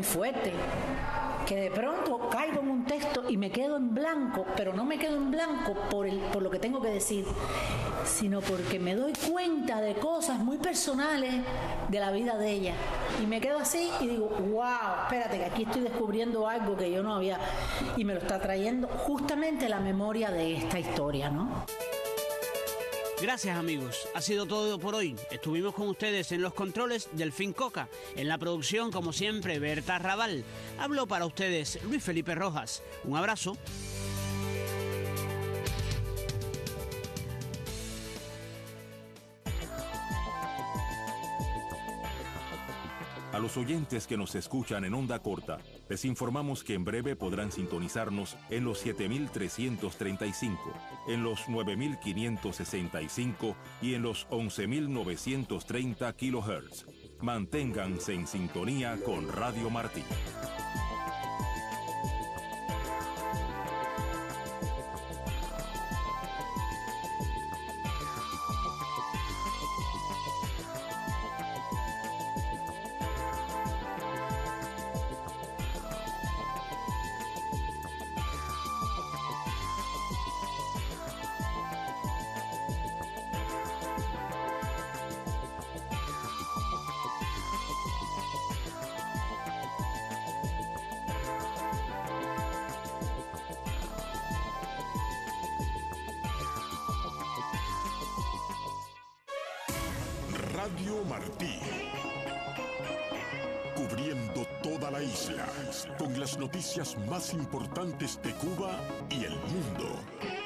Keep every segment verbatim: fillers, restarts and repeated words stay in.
fuerte, que de pronto caigo en un texto y me quedo en blanco, pero no me quedo en blanco por, el, por lo que tengo que decir, sino porque me doy cuenta de cosas muy personales de la vida de ella. Y me quedo así y digo, wow, espérate, que aquí estoy descubriendo algo que yo no había, y me lo está trayendo justamente la memoria de esta historia, ¿no? Gracias, amigos. Ha sido todo por hoy. Estuvimos con ustedes en los controles Delfín Coca. En la producción, como siempre, Berta Raval. Habló para ustedes Luis Felipe Rojas. Un abrazo. A los oyentes que nos escuchan en onda corta, les informamos que en breve podrán sintonizarnos en los siete mil trescientos treinta y cinco, en los nueve mil quinientos sesenta y cinco y en los once mil novecientos treinta kilohertz. Manténganse en sintonía con Radio Martí. Radio Martí, cubriendo toda la isla, con las noticias más importantes de Cuba y el mundo.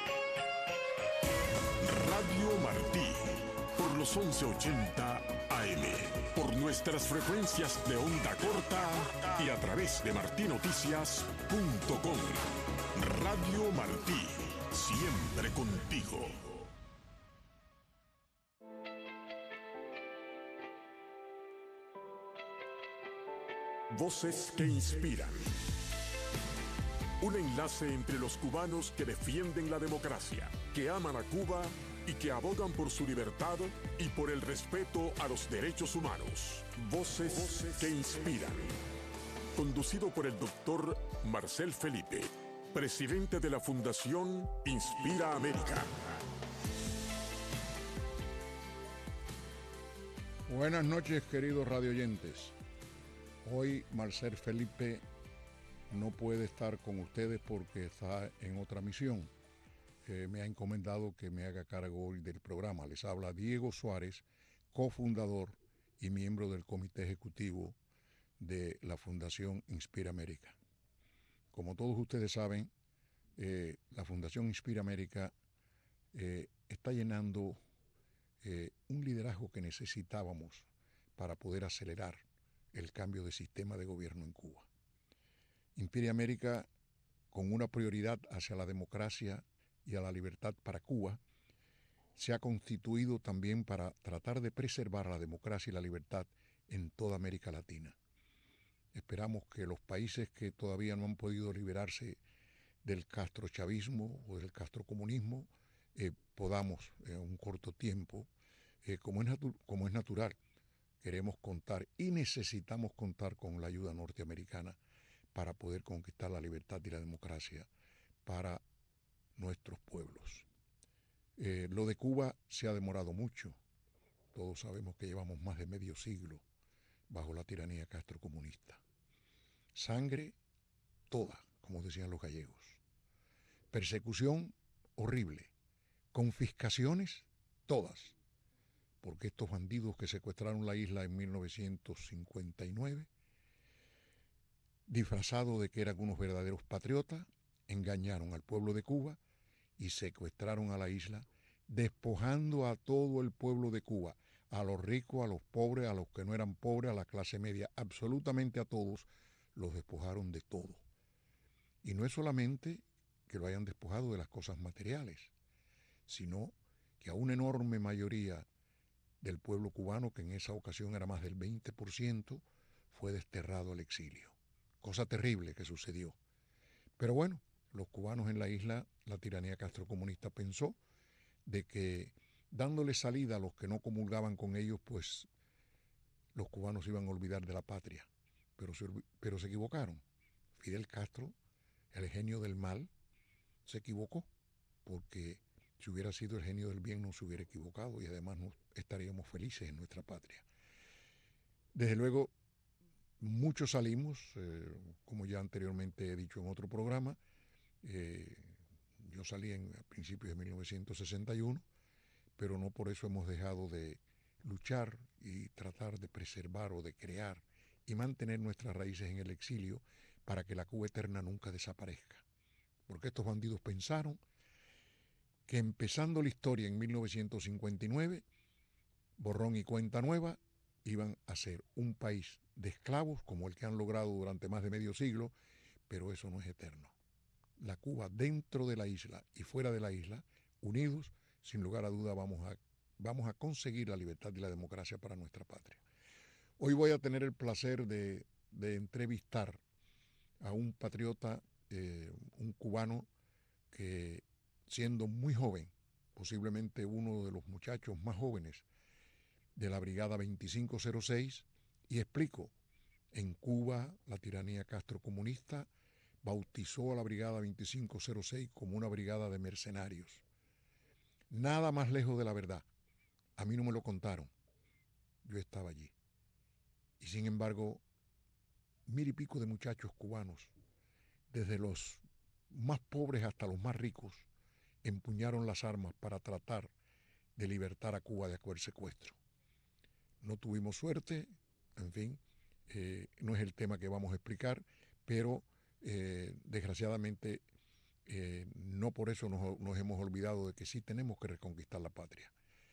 Radio Martí, por los once ochenta A M, por nuestras frecuencias de onda corta y a través de martí noticias punto com. Radio Martí, siempre contigo. Voces que inspiran. Un enlace entre los cubanos que defienden la democracia, que aman a Cuba y que abogan por su libertad y por el respeto a los derechos humanos. Voces, Voces que inspiran. Conducido por el doctor Marcel Felipe, presidente de la Fundación Inspira América. Buenas noches, queridos radioyentes. Hoy Marcel Felipe no puede estar con ustedes porque está en otra misión. Eh, me ha encomendado que me haga cargo hoy del programa. Les habla Diego Suárez, cofundador y miembro del comité ejecutivo de la Fundación Inspira América. Como todos ustedes saben, eh, la Fundación Inspira América eh, está llenando eh, un liderazgo que necesitábamos para poder acelerar el cambio de sistema de gobierno en Cuba. Inspira América, con una prioridad hacia la democracia y a la libertad para Cuba, se ha constituido también para tratar de preservar la democracia y la libertad en toda América Latina. Esperamos que los países que todavía no han podido liberarse del castrochavismo o del castrocomunismo eh, podamos en un corto tiempo, eh, como, es natu- como es natural, queremos contar y necesitamos contar con la ayuda norteamericana para poder conquistar la libertad y la democracia para nuestros pueblos. Eh, lo de Cuba se ha demorado mucho. Todos sabemos que llevamos más de medio siglo bajo la tiranía castrocomunista. Sangre toda, como decían los gallegos. Persecución horrible. Confiscaciones todas. Porque estos bandidos que secuestraron la isla en mil novecientos cincuenta y nueve, disfrazados de que eran unos verdaderos patriotas, engañaron al pueblo de Cuba y secuestraron a la isla, despojando a todo el pueblo de Cuba, a los ricos, a los pobres, a los que no eran pobres, a la clase media, absolutamente a todos, los despojaron de todo. Y no es solamente que lo hayan despojado de las cosas materiales, sino que a una enorme mayoría del pueblo cubano, que en esa ocasión era más del veinte por ciento, fue desterrado al exilio. Cosa terrible que sucedió. Pero bueno, los cubanos en la isla, la tiranía castrocomunista pensó de que dándole salida a los que no comulgaban con ellos, pues los cubanos iban a olvidar de la patria. pero se, pero se equivocaron. Fidel Castro, el genio del mal, se equivocó, porque si hubiera sido el genio del bien no se hubiera equivocado y además no estaríamos felices en nuestra patria. Desde luego, muchos salimos, eh, como ya anteriormente he dicho en otro programa, eh, yo salí en, a principios de mil novecientos sesenta y uno, pero no por eso hemos dejado de luchar y tratar de preservar o de crear y mantener nuestras raíces en el exilio para que la Cuba eterna nunca desaparezca. Porque estos bandidos pensaron que empezando la historia en mil novecientos cincuenta y nueve, borrón y cuenta nueva, iban a ser un país de esclavos como el que han logrado durante más de medio siglo, pero eso no es eterno. La Cuba dentro de la isla y fuera de la isla, unidos, sin lugar a duda vamos a, vamos a conseguir la libertad y la democracia para nuestra patria. Hoy voy a tener el placer de, de entrevistar a un patriota, eh, un cubano que siendo muy joven, posiblemente uno de los muchachos más jóvenes de la Brigada veinticinco cero seis, y explico, en Cuba la tiranía castrocomunista bautizó a la Brigada veinticinco cero seis como una brigada de mercenarios. Nada más lejos de la verdad. A mí no me lo contaron. Yo estaba allí. Y sin embargo, mil y pico de muchachos cubanos, desde los más pobres hasta los más ricos, empuñaron las armas para tratar de libertar a Cuba de aquel secuestro. No tuvimos suerte, en fin, eh, no es el tema que vamos a explicar, pero eh, desgraciadamente eh, no por eso nos, nos hemos olvidado de que sí tenemos que reconquistar la patria.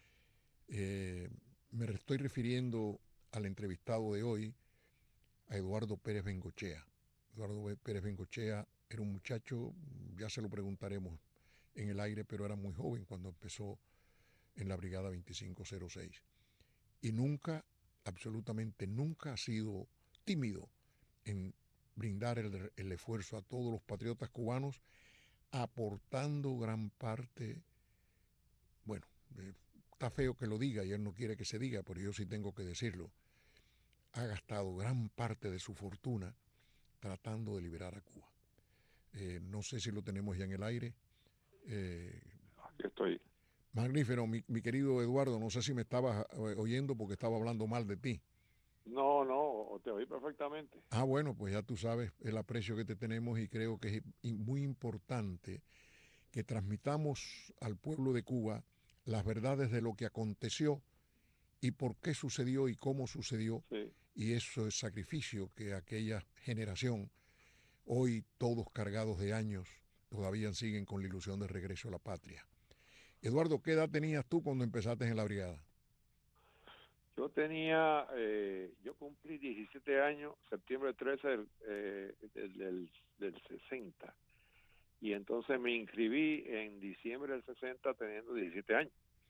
Eh, me estoy refiriendo al entrevistado de hoy, a Eduardo Pérez Bengochea. Eduardo Pérez Bengochea era un muchacho, ya se lo preguntaremos en el aire, pero era muy joven cuando empezó en la Brigada veinticinco cero seis. Y nunca, absolutamente nunca ha sido tímido en brindar el, el esfuerzo a todos los patriotas cubanos, aportando gran parte, bueno, eh, está feo que lo diga y él no quiere que se diga, pero yo sí tengo que decirlo, ha gastado gran parte de su fortuna tratando de liberar a Cuba. Eh, no sé si lo tenemos ya en el aire. Eh, Aquí estoy. Magnífico, mi, mi querido Eduardo, no sé si me estabas oyendo porque estaba hablando mal de ti. No, no, te oí perfectamente. Ah, bueno, pues ya tú sabes el aprecio que te tenemos y creo que es muy importante que transmitamos al pueblo de Cuba las verdades de lo que aconteció y por qué sucedió y cómo sucedió. Sí. Y eso es sacrificio que aquella generación, hoy todos cargados de años, todavía siguen con la ilusión de regreso a la patria. Eduardo, ¿qué edad tenías tú cuando empezaste en la brigada? Yo tenía, eh, yo cumplí diecisiete años, septiembre trece del, eh, del, del, del sesenta. Y entonces me inscribí en diciembre del sesenta teniendo diecisiete años.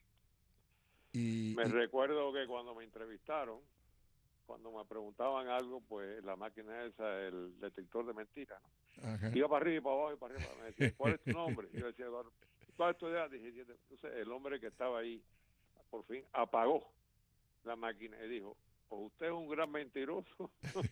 Y, me y... recuerdo que cuando me entrevistaron, cuando me preguntaban algo, pues la máquina esa, el detector de mentiras, ¿no? Ajá. Iba para arriba y para abajo y para arriba. Me decía, ¿cuál es tu nombre? Y yo decía, ¿cuál es tu edad? diecisiete. Entonces el hombre que estaba ahí, por fin, apagó la máquina y dijo, o usted es un gran mentiroso,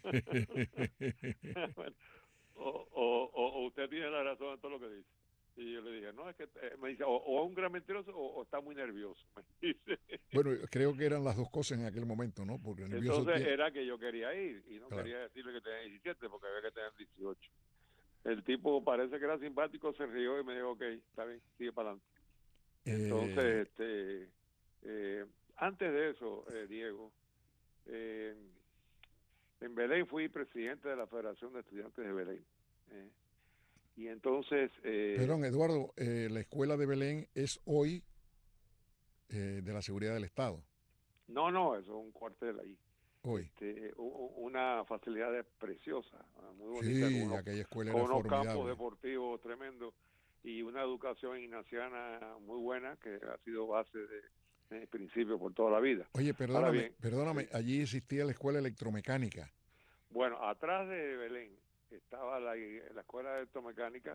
o, o, o usted tiene la razón en todo lo que dice. Y yo le dije, no, es que, eh, me dice, o, o es un gran mentiroso o, o está muy nervioso, me dice. Bueno, creo que eran las dos cosas en aquel momento, ¿no? Porque nervioso entonces tiene... era que yo quería ir y no claro. quería decirle que tenía diecisiete porque había que tener dieciocho. El tipo parece que era simpático, se rió y me dijo, ok, está bien, sigue para adelante. Eh... Entonces, este, eh, antes de eso, eh, Diego, eh, en Belén fui presidente de la Federación de Estudiantes de Belén. Eh, y entonces... Eh, Perdón, Eduardo, eh, la escuela de Belén es hoy eh, de la seguridad del Estado. No, no, eso es un cuartel ahí. Hoy. Este, una facilidad preciosa, muy bonita. Sí, con unos, aquella escuela con era unos formidable. campos deportivos tremendos y una educación ignaciana muy buena que ha sido base de, de principio por toda la vida. Oye, perdóname, bien, perdóname, sí. Allí existía la escuela electromecánica. Bueno, atrás de Belén estaba la, la escuela electromecánica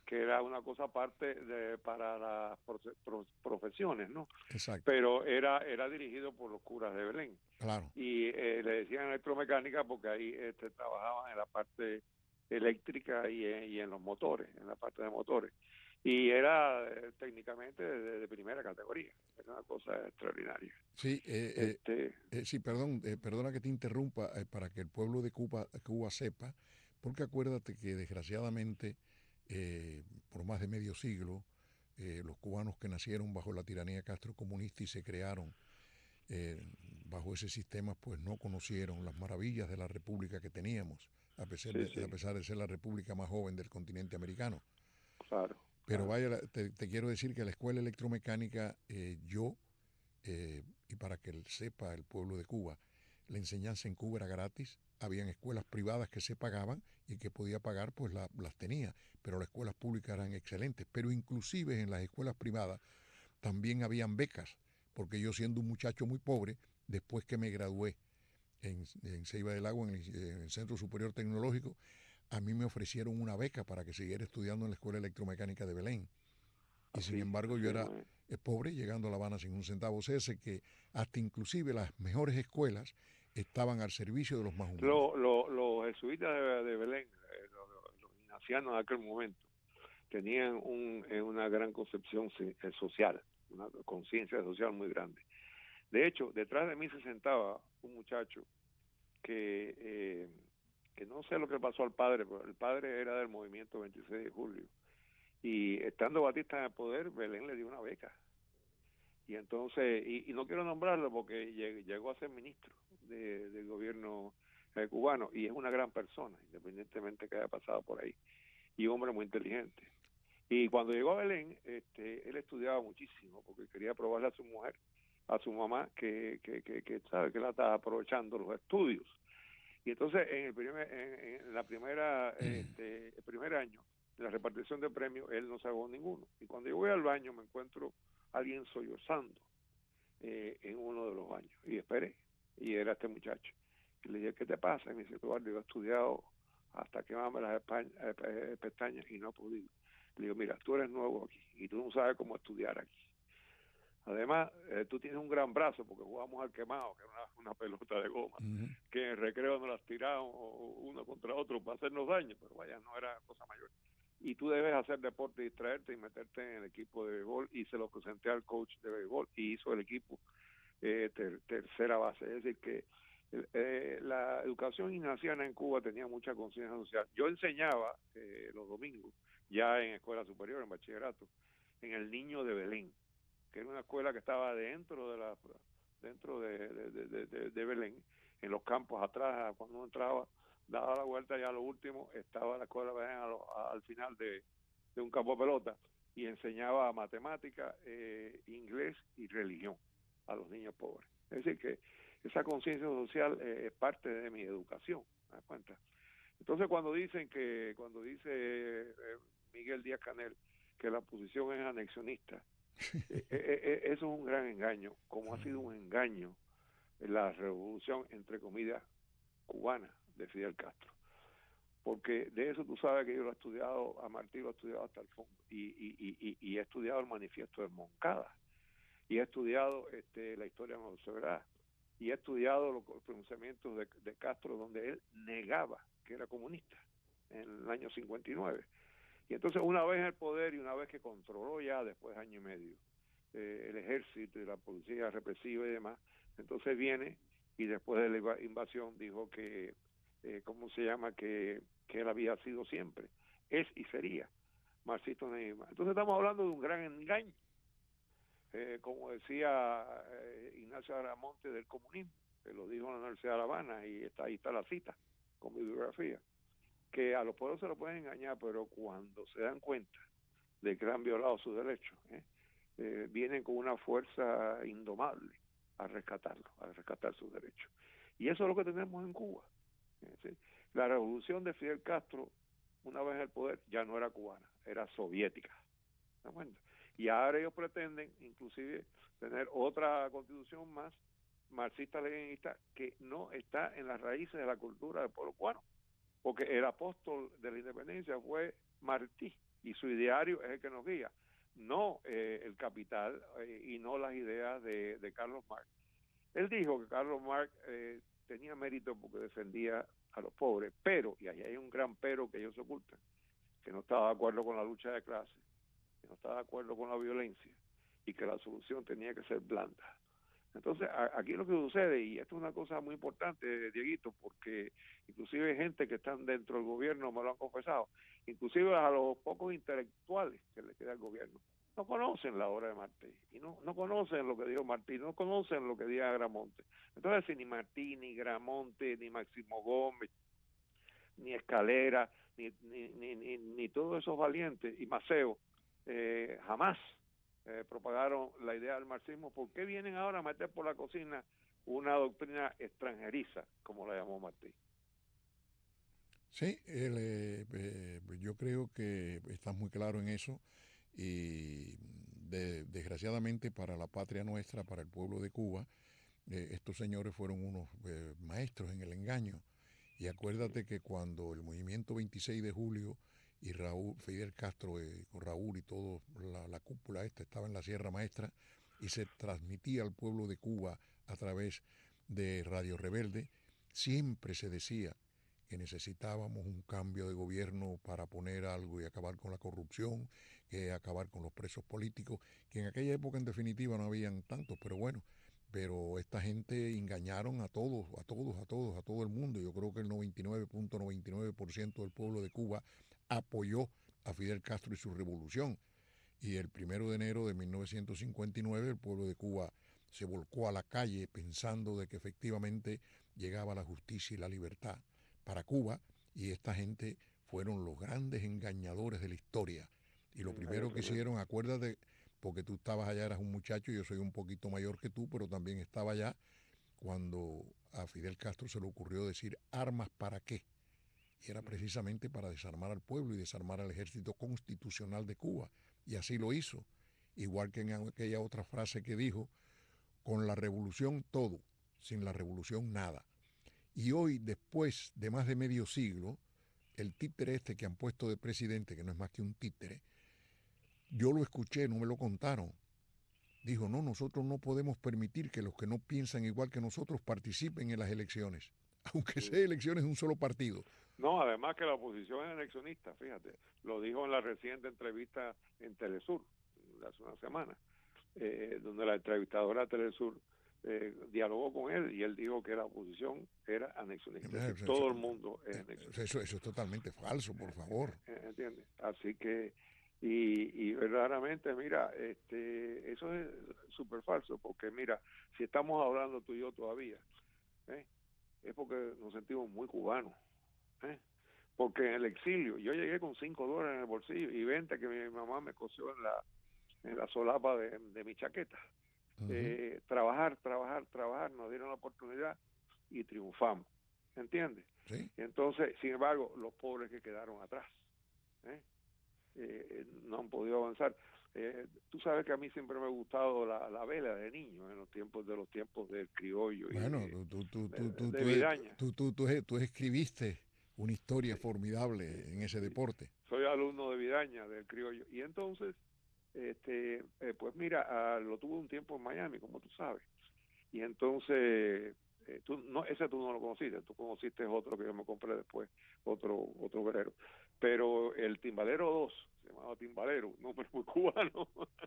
que era una cosa aparte de, para las profe- pro- profesiones, ¿no? Exacto. Pero era era dirigido por los curas de Belén. Claro. Y eh, le decían electromecánica porque ahí este, trabajaban en la parte eléctrica y en, y en los motores, en la parte de motores. Y era eh, técnicamente de, de primera categoría, era una cosa extraordinaria. Sí, eh, eh, Este, eh, sí, perdón, eh, perdona que te interrumpa, eh, para que el pueblo de Cuba, Cuba sepa, porque acuérdate que desgraciadamente eh, por más de medio siglo eh, los cubanos que nacieron bajo la tiranía Castro comunista y se crearon eh, bajo ese sistema, pues no conocieron las maravillas de la república que teníamos, a pesar sí, de, sí, a pesar de ser la república más joven del continente americano. claro. Pero claro. vaya, te, te quiero decir que la escuela electromecánica, eh, yo, eh, y para que sepa el pueblo de Cuba, la enseñanza en Cuba era gratis. Habían escuelas privadas que se pagaban y que podía pagar, pues la, las tenía, pero las escuelas públicas eran excelentes. Pero inclusive en las escuelas privadas también habían becas, porque yo siendo un muchacho muy pobre, después que me gradué en, en Ceiba del Agua, en el, en el Centro Superior Tecnológico, a mí me ofrecieron una beca para que siguiera estudiando en la Escuela Electromecánica de Belén. Y Así, sin embargo así yo es, era muy- eh, pobre, llegando a La Habana sin un centavo. O sea, sé que hasta inclusive las mejores escuelas estaban al servicio de los más humildes. Lo- lo- los jesuitas de, de Belén, eh, los, los- los ignacianos de aquel momento, tenían un, eh, una gran concepción si- eh, social, una conciencia social muy grande. De hecho, detrás de mí se sentaba un muchacho que, eh, que no sé lo que pasó al padre, pero el padre era del movimiento veintiséis de julio. Y estando Batista en el poder, Belén le dio una beca. Y entonces, y, y no quiero nombrarlo porque lleg- llegó a ser ministro de, del gobierno eh, cubano y es una gran persona, independientemente que haya pasado por ahí. Y un hombre muy inteligente. Y cuando llegó a Belén, este, él estudiaba muchísimo porque quería probarle a su mujer, a su mamá, que, que, que, que sabe que la estaba aprovechando los estudios. Y entonces en el primer, en, en la primera, este, el primer año de la repartición de premios, él no sacó ninguno. Y cuando yo voy al baño me encuentro a alguien sollozando eh, en uno de los baños. Y esperé, y era este muchacho. Y le dije, ¿qué te pasa? Y me dice, Eduardo, yo he estudiado hasta quemarme las espa- eh, eh, pestañas y no he podido. Le digo, mira, tú eres nuevo aquí y tú no sabes cómo estudiar aquí. Además, eh, tú tienes un gran brazo porque jugamos al quemado, que era una, una pelota de goma, Uh-huh. que en el recreo nos las tiramos uno contra otro para hacernos daño, pero vaya, no era cosa mayor. Y tú debes hacer deporte, distraerte y meterte en el equipo de béisbol, y se lo presenté al coach de béisbol y hizo el equipo eh, ter, tercera base. Es decir, que eh, la educación ignaciana en Cuba tenía mucha conciencia social. Yo enseñaba eh, los domingos, ya en escuela superior, en bachillerato, en el Niño de Belén, que era una escuela que estaba dentro de la dentro de, de, de, de, de Belén, en los campos atrás. Cuando uno entraba, daba la vuelta, ya lo último estaba la escuela de Belén a lo, a, al final de, de un campo de pelota, y enseñaba matemática, eh, inglés y religión a los niños pobres. Es decir, que esa conciencia social eh, es parte de mi educación, ¿me das cuenta? Entonces, cuando dicen que, cuando dice eh, Miguel Díaz Canel que la oposición es anexionista, eh, eh, eso es un gran engaño, como ha sido un engaño la revolución, entre comillas, cubana de Fidel Castro. Porque de eso tú sabes que yo lo he estudiado, a Martí lo he estudiado hasta el fondo, y, y, y, y he estudiado el manifiesto de Moncada, y he estudiado este, la historia de Monserrat, y he estudiado los pronunciamientos de, de Castro, donde él negaba que era comunista en el año cincuenta y nueve. Y entonces, una vez en el poder y una vez que controló ya después de año y medio eh, el ejército y la policía represiva y demás, entonces viene y después de la invasión dijo que, eh, ¿cómo se llama? Que, que él había sido siempre, es y sería marxista-leninista. Entonces estamos hablando de un gran engaño. Eh, como decía eh, Ignacio Aramonte del comunismo, que lo dijo en la Universidad de La Habana, y está, ahí está la cita con mi biografía, que a los pueblos se lo pueden engañar, pero cuando se dan cuenta de que han violado sus derechos, ¿eh? Eh, vienen con una fuerza indomable a rescatarlo, a rescatar sus derechos. Y eso es lo que tenemos en Cuba. ¿Sí? La revolución de Fidel Castro, una vez en el poder, ya no era cubana, era soviética. ¿Se dan cuenta? Y ahora ellos pretenden inclusive tener otra constitución más marxista-leninista que no está en las raíces de la cultura del pueblo cubano, porque el apóstol de la independencia fue Martí, y su ideario es el que nos guía, no eh, el capital eh, y no las ideas de, de Carlos Marx. Él dijo que Carlos Marx eh, tenía mérito porque defendía a los pobres, pero, y ahí hay un gran pero que ellos ocultan, que no estaba de acuerdo con la lucha de clases, que no estaba de acuerdo con la violencia y que la solución tenía que ser blanda. Entonces, a, aquí lo que sucede, y esto es una cosa muy importante, Dieguito, porque inclusive gente que están dentro del gobierno me lo han confesado, inclusive a los pocos intelectuales que le queda al gobierno, no conocen la obra de Martí, y no, no conocen lo que dijo Martí, no conocen lo que dijo Agramonte. Entonces, si ni Martí, ni Gramonte, ni Máximo Gómez, ni Escalera, ni, ni, ni, ni, ni todos esos valientes, y Maceo, eh, jamás eh, propagaron la idea del marxismo, ¿por qué vienen ahora a meter por la cocina una doctrina extranjeriza, como la llamó Martí? Sí, él, eh, eh, yo creo que estás muy claro en eso y de, desgraciadamente para la patria nuestra, para el pueblo de Cuba, eh, estos señores fueron unos eh, maestros en el engaño. Y acuérdate que cuando el movimiento veintiséis de julio y Raúl, Fidel Castro eh, con Raúl y toda la, la cúpula esta estaba en la Sierra Maestra y se transmitía al pueblo de Cuba a través de Radio Rebelde, siempre se decía que necesitábamos un cambio de gobierno para poner algo y acabar con la corrupción, que acabar con los presos políticos, que en aquella época en definitiva no habían tantos, pero bueno, pero esta gente engañaron a todos, a todos, a todos, a todo el mundo. Yo creo que el noventa y nueve punto noventa y nueve por ciento del pueblo de Cuba apoyó a Fidel Castro y su revolución. Y el primero de enero de mil novecientos cincuenta y nueve el pueblo de Cuba se volcó a la calle pensando de que efectivamente llegaba la justicia y la libertad para Cuba, y esta gente fueron los grandes engañadores de la historia. Y lo primero que hicieron, acuérdate, porque tú estabas allá, eras un muchacho, yo soy un poquito mayor que tú, pero también estaba allá cuando a Fidel Castro se le ocurrió decir armas para qué. Y era precisamente para desarmar al pueblo y desarmar al ejército constitucional de Cuba. Y así lo hizo. Igual que en aquella otra frase que dijo, con la revolución todo, sin la revolución nada. Y hoy, después de más de medio siglo, el títere este que han puesto de presidente, que no es más que un títere, yo lo escuché, no me lo contaron. Dijo, no, nosotros no podemos permitir que los que no piensan igual que nosotros participen en las elecciones, aunque sea elecciones de un solo partido. No, además que la oposición es eleccionista, fíjate, lo dijo en la reciente entrevista en Telesur, hace una semana, eh, donde la entrevistadora de Telesur eh, dialogó con él y él dijo que la oposición era anexionista, es decir, todo el mundo es anexionista. Eso, eso es totalmente falso, por favor. ¿Entiendes? Así que, y, y verdaderamente, mira, este, eso es súper falso, porque mira, si estamos hablando tú y yo todavía, ¿eh? es porque nos sentimos muy cubanos. ¿Eh? Porque en el exilio yo llegué con cinco dólares en el bolsillo y veinte que mi mamá me cosió en la en la solapa de, de mi chaqueta. Uh-huh. eh, trabajar, trabajar, trabajar, nos dieron la oportunidad y triunfamos, ¿entiendes? ¿Sí? Entonces, sin embargo, los pobres que quedaron atrás ¿eh? Eh, no han podido avanzar. Eh, tú sabes que a mí siempre me ha gustado la, la vela de niño en los tiempos de los tiempos del criollo bueno, y de, tú, tú, de, tú, tú, de tú, Vidaña. Tú, tú, tú, tú, tú escribiste una historia sí. formidable sí. en ese sí. deporte. Soy alumno de Vidaña, del criollo, y entonces este eh, pues mira, uh, lo tuve un tiempo en Miami, como tú sabes, y entonces eh, tú no ese tú no lo conociste, tú conociste otro que yo me compré después, otro otro velero, pero el Timbalero dos, se llamaba Timbalero, un nombre muy cubano,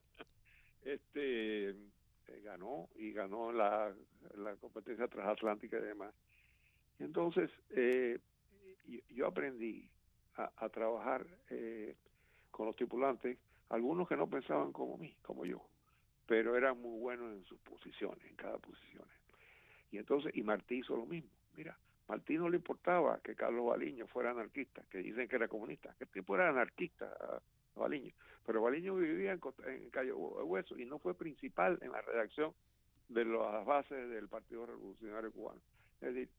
este eh, ganó y ganó la, la competencia transatlántica y demás. Entonces eh, yo, yo aprendí a, a trabajar eh, con los tripulantes, algunos que no pensaban como mí, como yo, pero eran muy buenos en sus posiciones, en cada posición. Y entonces, y Martí hizo lo mismo. Mira, Martí no le importaba que Carlos Baliño fuera anarquista, que dicen que era comunista, que el tipo era anarquista, Baliño, pero Baliño vivía en, en Cayo Hueso y no fue principal en la redacción de las bases del Partido Revolucionario Cubano. Es decir,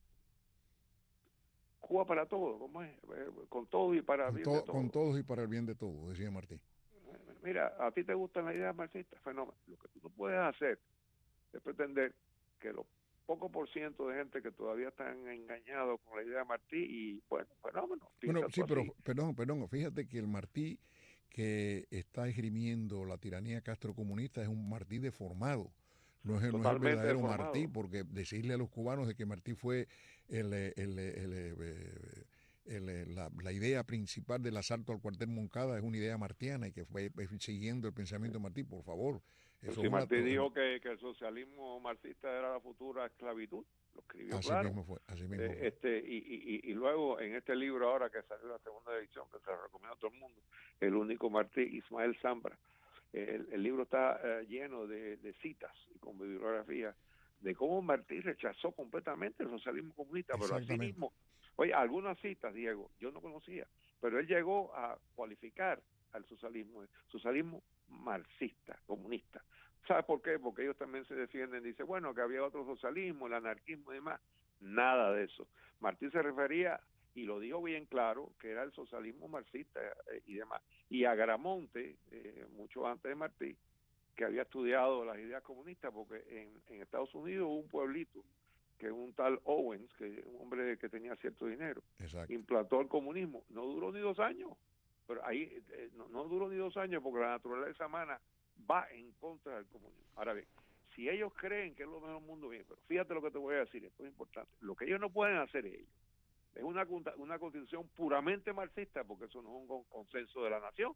Cuba para todo, ¿cómo es? Con todo y para el bien de todo. Con todos y para el bien de todo, decía Martí. Mira, a ti te gustan las ideas marxistas, fenómeno. Lo que tú no puedes hacer es pretender que los pocos por ciento de gente que todavía están engañados con la idea de Martí y, bueno, fenómeno. Bueno, sí, pero, perdón, perdón, fíjate que el Martí que está esgrimiendo la tiranía castrocomunista es un Martí deformado. No es, no es el Totalmente verdadero deformado. Martí, porque decirle a los cubanos de que Martí fue el, el, el, el, el, el, el, la, la idea principal del asalto al cuartel Moncada es una idea martiana y que fue siguiendo el pensamiento de Martí, por favor. Eso si es Martí una, dijo que, que el socialismo marxista era la futura esclavitud, lo escribió así claro. Mismo fue, así mismo eh, fue. Este, y, y, y luego en este libro ahora que salió la segunda edición, que se lo recomiendo a todo el mundo, El único Martí, Ismael Zambra, el, el libro está eh, lleno de, de citas y con bibliografía de cómo Martí rechazó completamente el socialismo comunista, pero así mismo, oye, algunas citas, Diego, yo no conocía, pero él llegó a cualificar al socialismo, socialismo marxista, comunista. ¿Sabe por qué? Porque ellos también se defienden, dice, bueno, que había otro socialismo, el anarquismo y demás. Nada de eso. Martí se refería, y lo dijo bien claro, que era el socialismo marxista eh, y demás. Y Agramonte, eh, mucho antes de Martí, que había estudiado las ideas comunistas, porque en, en Estados Unidos hubo un pueblito, que un tal Owens, que un hombre que tenía cierto dinero, Exacto. implantó el comunismo. No duró ni dos años, pero ahí eh, no, no duró ni dos años porque la naturaleza humana va en contra del comunismo. Ahora bien, si ellos creen que es lo mejor del mundo, bien, pero fíjate lo que te voy a decir, esto es importante. Lo que ellos no pueden hacer ellos es una, una constitución puramente marxista, porque eso no es un consenso de la nación,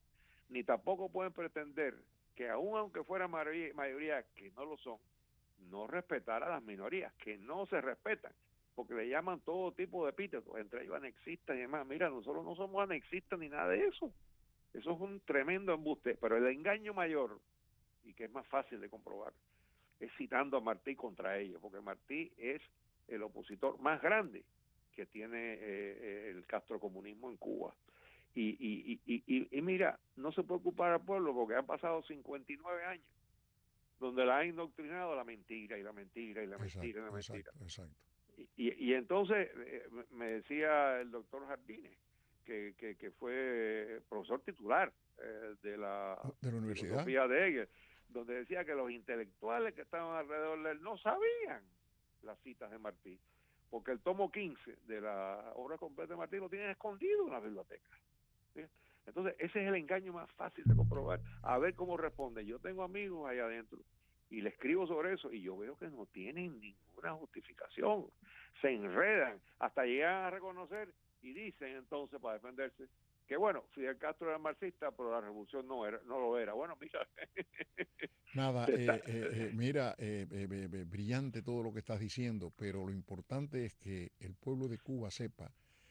ni tampoco pueden pretender que aun aunque fuera mayoría, mayoría que no lo son, no respetar a las minorías, que no se respetan, porque le llaman todo tipo de epítetos, entre ellos anexistas y demás. Mira, nosotros no somos anexistas ni nada de eso. Eso es un tremendo embuste, pero el engaño mayor, y que es más fácil de comprobar, es citando a Martí contra ellos, porque Martí es el opositor más grande que tiene eh, el castrocomunismo en Cuba. Y, y, y, y, y mira, no se puede ocupar al pueblo porque han pasado cincuenta y nueve años donde la ha indoctrinado la mentira y la mentira y la Exacto, mentira y la mentira. Exacto, exacto. Y, y, y entonces eh, me decía el doctor Jardines, que, que, que fue profesor titular eh, de la, de la Universidad filosofía de Hegel, donde decía que los intelectuales que estaban alrededor de él no sabían las citas de Martí, porque el tomo quince de la obra completa de Martí lo tienen escondido en la biblioteca. ¿Sí? Entonces ese es el engaño más fácil de comprobar, a ver cómo responde. Yo tengo amigos ahí adentro y le escribo sobre eso y yo veo que no tienen ninguna justificación, se enredan, hasta llegan a reconocer y dicen entonces para defenderse que bueno, Fidel Castro era marxista, pero la revolución no era, no lo era. Bueno, mira. Nada, eh, eh, eh, mira, eh, eh, eh, brillante todo lo que estás diciendo, pero lo importante es que el pueblo de Cuba sepa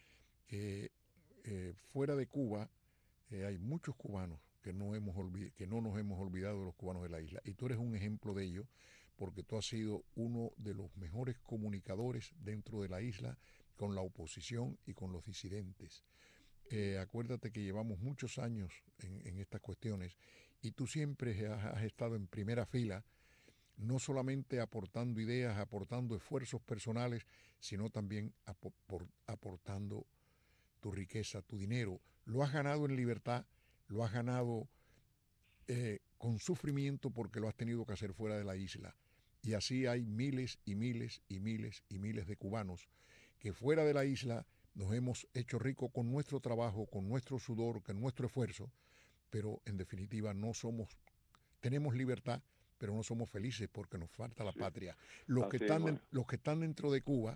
que eh, fuera de Cuba eh, hay muchos cubanos que no, hemos olvid- que no nos hemos olvidado de los cubanos de la isla. Y tú eres un ejemplo de ello, porque tú has sido uno de los mejores comunicadores dentro de la isla con la oposición y con los disidentes. Eh, acuérdate que llevamos muchos años en, en estas cuestiones y tú siempre has, has estado en primera fila, no solamente aportando ideas, aportando esfuerzos personales, sino también ap- por, aportando tu riqueza, tu dinero. Lo has ganado en libertad, lo has ganado eh, con sufrimiento porque lo has tenido que hacer fuera de la isla. Y así hay miles y miles y miles y miles de cubanos que fuera de la isla nos hemos hecho ricos con nuestro trabajo, con nuestro sudor, con nuestro esfuerzo, pero en definitiva no somos, tenemos libertad, pero no somos felices porque nos falta la Sí, patria. Los que, así están es, de, los que están dentro de Cuba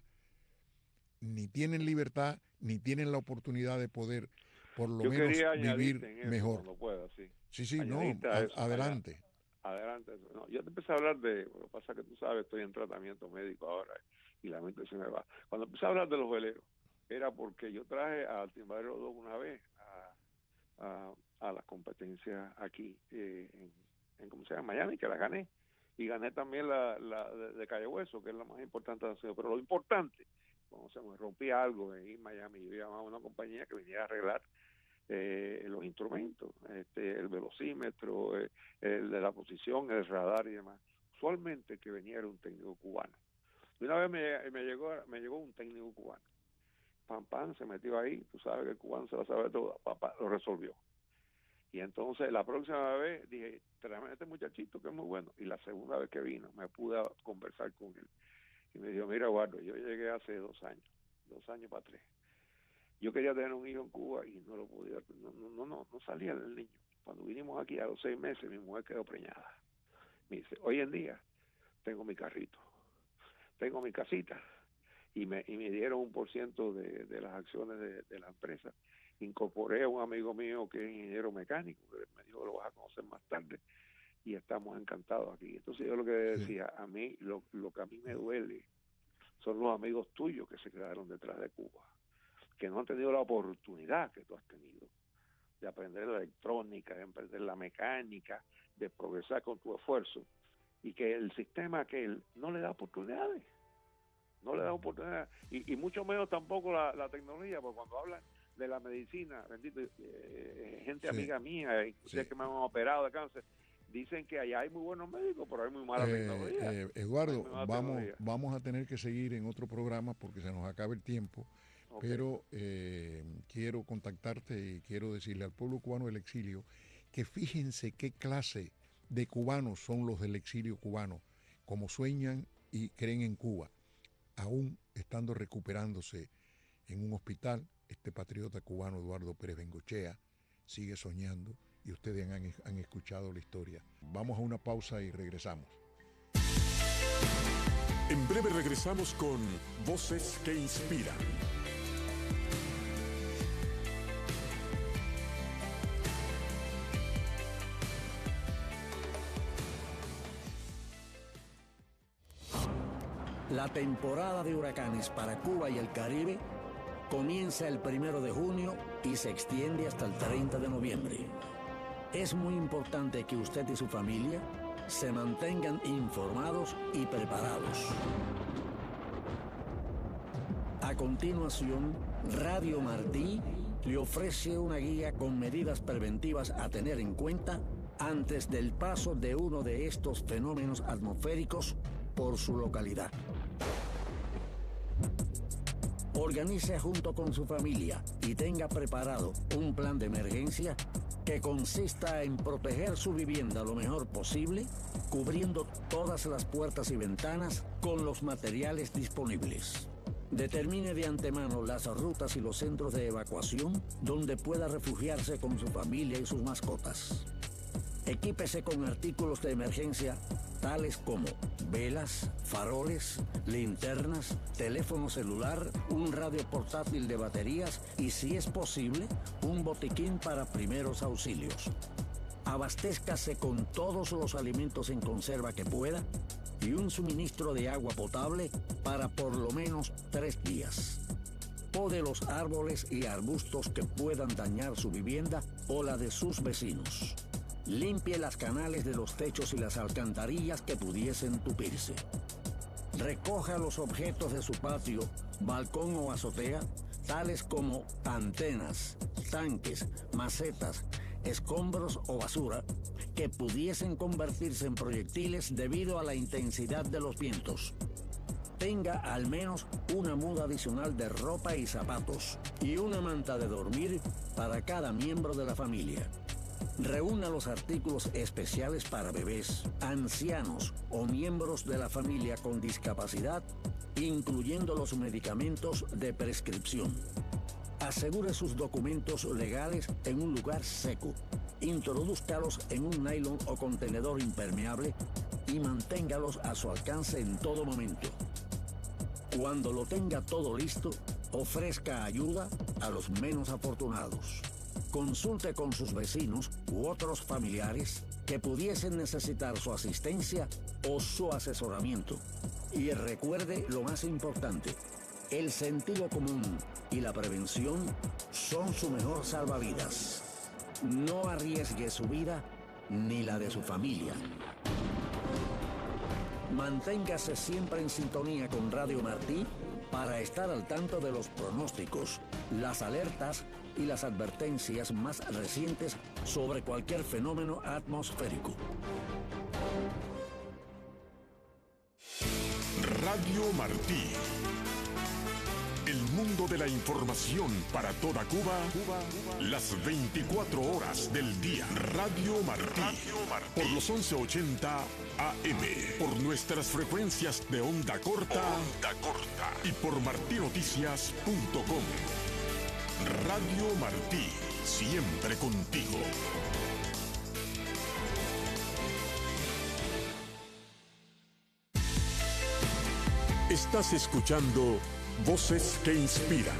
ni tienen libertad, ni tienen la oportunidad de poder por lo yo menos quería vivir añadirte en eso mejor. cuando pueda, sí. Sí, sí, no, Añadirte a a, eso, adelante. Allá, adelante. No, yo te empecé a hablar de, lo que pasa es que tú sabes, estoy en tratamiento médico ahora y la mente se me va. Cuando empecé a hablar de los veleros, era porque yo traje al Timbadero dos una vez a, a, a las competencias aquí eh, en, en, ¿cómo se llama? Miami, que las gané. Y gané también la, la de, de Calle Hueso, que es la más importante de la ciudad. Pero lo importante, cuando se me rompía algo en Miami, yo llamaba a una compañía que viniera a arreglar eh, los instrumentos, este, el velocímetro, eh, el de la posición, el radar y demás. Usualmente que venía era un técnico cubano. Y una vez me, me llegó me llegó un técnico cubano. Pam, pam, se metió ahí, tú sabes que el cubano se la sabe todo, papá, lo resolvió. Y entonces la próxima vez dije, tráeme a este muchachito que es muy bueno. Y la segunda vez que vino me pude conversar con él. Y me dijo, mira, Eduardo, yo llegué hace dos años, dos años para tres. Yo quería tener un hijo en Cuba y no lo podía, no, no, no, no, no salía el niño. Cuando vinimos aquí a los seis meses, mi mujer quedó preñada. Me dice, hoy en día tengo mi carrito, tengo mi casita, y me, y me dieron un por ciento de, de las acciones de, de la empresa. Incorporé a un amigo mío que es ingeniero mecánico, que me dijo que lo vas a conocer más tarde, y estamos encantados aquí. Entonces yo lo que decía, a mí, lo, lo que a mí me duele son los amigos tuyos que se quedaron detrás de Cuba, que no han tenido la oportunidad que tú has tenido de aprender la electrónica, de aprender la mecánica, de progresar con tu esfuerzo, y que el sistema aquel no le da oportunidades, no le da oportunidades, y, y mucho menos tampoco la, la tecnología, porque cuando hablan de la medicina, bendito, eh, gente sí. amiga mía, inclusive sí. que me han operado de cáncer, dicen que allá hay muy buenos médicos, pero hay muy mala eh, tecnología. Eh, Eduardo, mala vamos, tecnología. vamos a tener que seguir en otro programa porque se nos acaba el tiempo. Okay. Pero eh, quiero contactarte y quiero decirle al pueblo cubano del exilio que fíjense qué clase de cubanos son los del exilio cubano, como sueñan y creen en Cuba, aún estando recuperándose en un hospital. Este patriota cubano Eduardo Pérez Bengochea sigue soñando y ustedes han, han escuchado la historia. Vamos a una pausa y regresamos. En breve regresamos con Voces que Inspiran. La temporada de huracanes para Cuba y el Caribe comienza el primero de junio y se extiende hasta el treinta de noviembre. Es muy importante que usted y su familia se mantengan informados y preparados. A continuación, Radio Martí le ofrece una guía con medidas preventivas a tener en cuenta antes del paso de uno de estos fenómenos atmosféricos por su localidad. Organice junto con su familia y tenga preparado un plan de emergencia que consista en proteger su vivienda lo mejor posible, cubriendo todas las puertas y ventanas con los materiales disponibles. Determine de antemano las rutas y los centros de evacuación donde pueda refugiarse con su familia y sus mascotas. Equípese con artículos de emergencia tales como velas, faroles, linternas, teléfono celular, un radio portátil de baterías y, si es posible, un botiquín para primeros auxilios. Abastézcase con todos los alimentos en conserva que pueda y un suministro de agua potable para por lo menos tres días. Pode los árboles y arbustos que puedan dañar su vivienda o la de sus vecinos. Limpie las canales de los techos y las alcantarillas que pudiesen tupirse. Recoja los objetos de su patio, balcón o azotea, tales como antenas, tanques, macetas, escombros o basura, que pudiesen convertirse en proyectiles debido a la intensidad de los vientos. Tenga al menos una muda adicional de ropa y zapatos y una manta de dormir para cada miembro de la familia. Reúna los artículos especiales para bebés, ancianos o miembros de la familia con discapacidad, incluyendo los medicamentos de prescripción. Asegure sus documentos legales en un lugar seco. Introdúzcalos en un nylon o contenedor impermeable y manténgalos a su alcance en todo momento. Cuando lo tenga todo listo, ofrezca ayuda a los menos afortunados. Consulte con sus vecinos u otros familiares que pudiesen necesitar su asistencia o su asesoramiento. Y recuerde lo más importante, el sentido común y la prevención son su mejor salvavidas. No arriesgue su vida ni la de su familia. Manténgase siempre en sintonía con Radio Martí para estar al tanto de los pronósticos, las alertas y las advertencias más recientes sobre cualquier fenómeno atmosférico. Radio Martí. El mundo de la información para toda Cuba, Cuba, las veinticuatro horas del día. Radio Martí. Radio Martí. Por los once ochenta A M. Por nuestras frecuencias de onda corta. Onda corta. Y por martinoticias punto com. Radio Martí, siempre contigo. Estás escuchando Voces que Inspiran.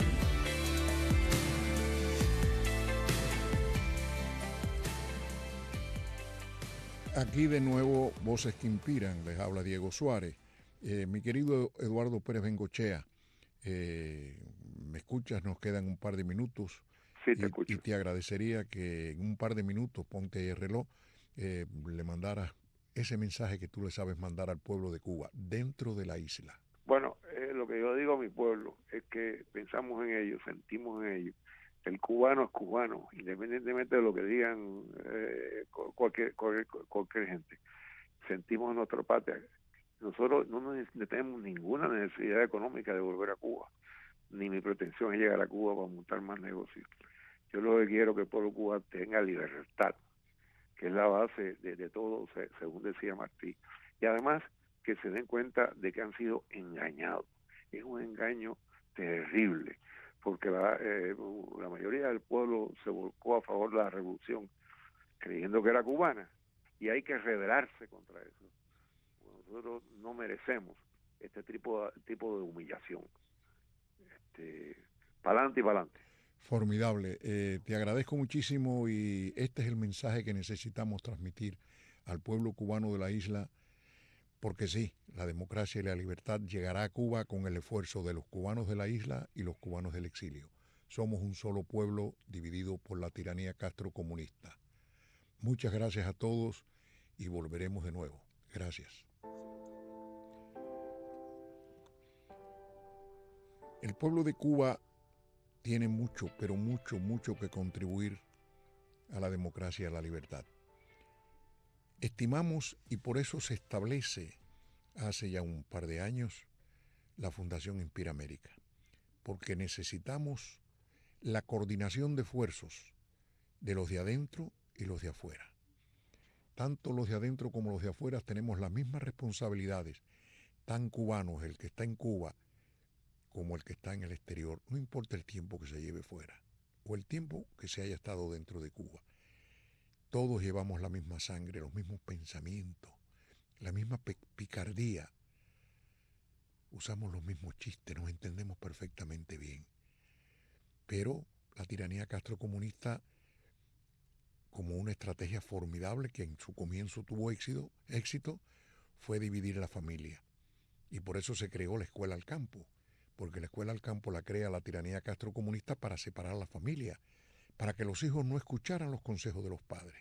Aquí de nuevo, Voces que Inspiran, les habla Diego Suárez. Eh, mi querido Eduardo Pérez Bengochea, eh, ¿me escuchas? Nos quedan un par de minutos. Sí, te y, escucho. Y te agradecería que en un par de minutos, ponte ahí el reloj, eh, le mandaras ese mensaje que tú le sabes mandar al pueblo de Cuba, dentro de la isla. Bueno, eh, lo que yo digo a mi pueblo es que pensamos en ellos, sentimos en ellos. El cubano es cubano, independientemente de lo que digan eh, cualquier, cualquier, cualquier gente. Sentimos en nuestra patria. Nosotros no, nos, no tenemos ninguna necesidad económica de volver a Cuba, ni mi pretensión es llegar a Cuba para montar más negocios. Yo lo que quiero es que el pueblo cubano tenga libertad, que es la base de, de todo, según decía Martí. Y además, que se den cuenta de que han sido engañados. Es un engaño terrible, porque la, eh, la mayoría del pueblo se volcó a favor de la revolución, creyendo que era cubana, y hay que rebelarse contra eso. Nosotros no merecemos este tipo, tipo de humillación. Este, pa'lante y pa'lante. Formidable. Eh, te agradezco muchísimo y este es el mensaje que necesitamos transmitir al pueblo cubano de la isla, porque sí, la democracia y la libertad llegará a Cuba con el esfuerzo de los cubanos de la isla y los cubanos del exilio. Somos un solo pueblo dividido por la tiranía castrocomunista. Muchas gracias a todos y volveremos de nuevo. Gracias. El pueblo de Cuba tiene mucho, pero mucho, mucho que contribuir a la democracia y a la libertad. Estimamos, y por eso se establece hace ya un par de años, la Fundación Inspira América, porque necesitamos la coordinación de esfuerzos de los de adentro y los de afuera. Tanto los de adentro como los de afuera tenemos las mismas responsabilidades, tan cubanos el que está en Cuba como el que está en el exterior, no importa el tiempo que se lleve fuera o el tiempo que se haya estado dentro de Cuba. Todos llevamos la misma sangre, los mismos pensamientos, la misma picardía. Usamos los mismos chistes, nos entendemos perfectamente bien. Pero la tiranía castrocomunista, como una estrategia formidable que en su comienzo tuvo éxito, éxito, fue dividir la familia. Y por eso se creó la Escuela al Campo, porque la Escuela al Campo la crea la tiranía castrocomunista para separar la familia, para que los hijos no escucharan los consejos de los padres.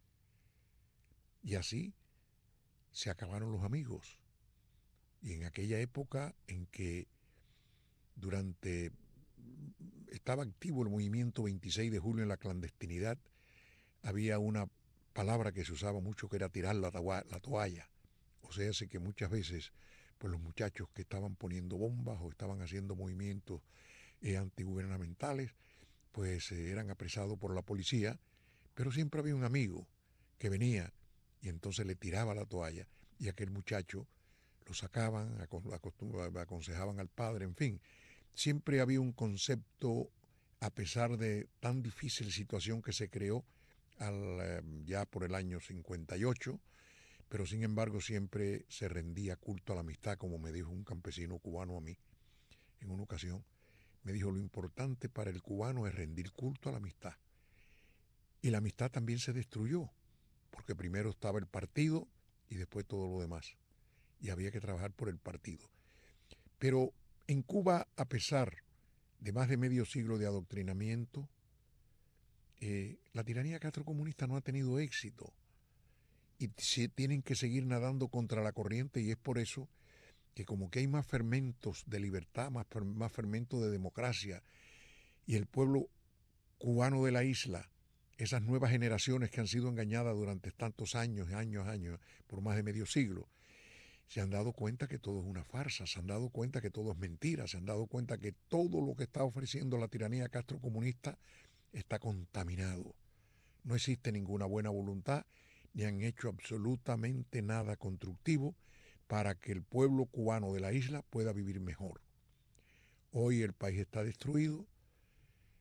Y así se acabaron los amigos. Y en aquella época en que durante estaba activo el movimiento veintiséis de julio en la clandestinidad, había una palabra que se usaba mucho que era tirar la, la toalla. O sea, sé que muchas veces pues los muchachos que estaban poniendo bombas o estaban haciendo movimientos eh, antigubernamentales, pues eh, eran apresados por la policía, pero siempre había un amigo que venía y entonces le tiraba la toalla y aquel muchacho lo sacaban, aconsejaban al padre, en fin. Siempre había un concepto, a pesar de tan difícil situación que se creó al, ya por el año cincuenta y ocho, pero sin embargo siempre se rendía culto a la amistad, como me dijo un campesino cubano a mí en una ocasión. Me dijo, lo importante para el cubano es rendir culto a la amistad. Y la amistad también se destruyó, porque primero estaba el partido y después todo lo demás. Y había que trabajar por el partido. Pero en Cuba, a pesar de más de medio siglo de adoctrinamiento, eh, la tiranía castrocomunista no ha tenido éxito. Y se tienen que seguir nadando contra la corriente, y es por eso que como que hay más fermentos de libertad, más, más fermentos de democracia, y el pueblo cubano de la isla, esas nuevas generaciones que han sido engañadas durante tantos años, años, años, por más de medio siglo, se han dado cuenta que todo es una farsa, se han dado cuenta que todo es mentira, se han dado cuenta que todo lo que está ofreciendo la tiranía castrocomunista está contaminado. No existe ninguna buena voluntad, ni han hecho absolutamente nada constructivo para que el pueblo cubano de la isla pueda vivir mejor. Hoy el país está destruido,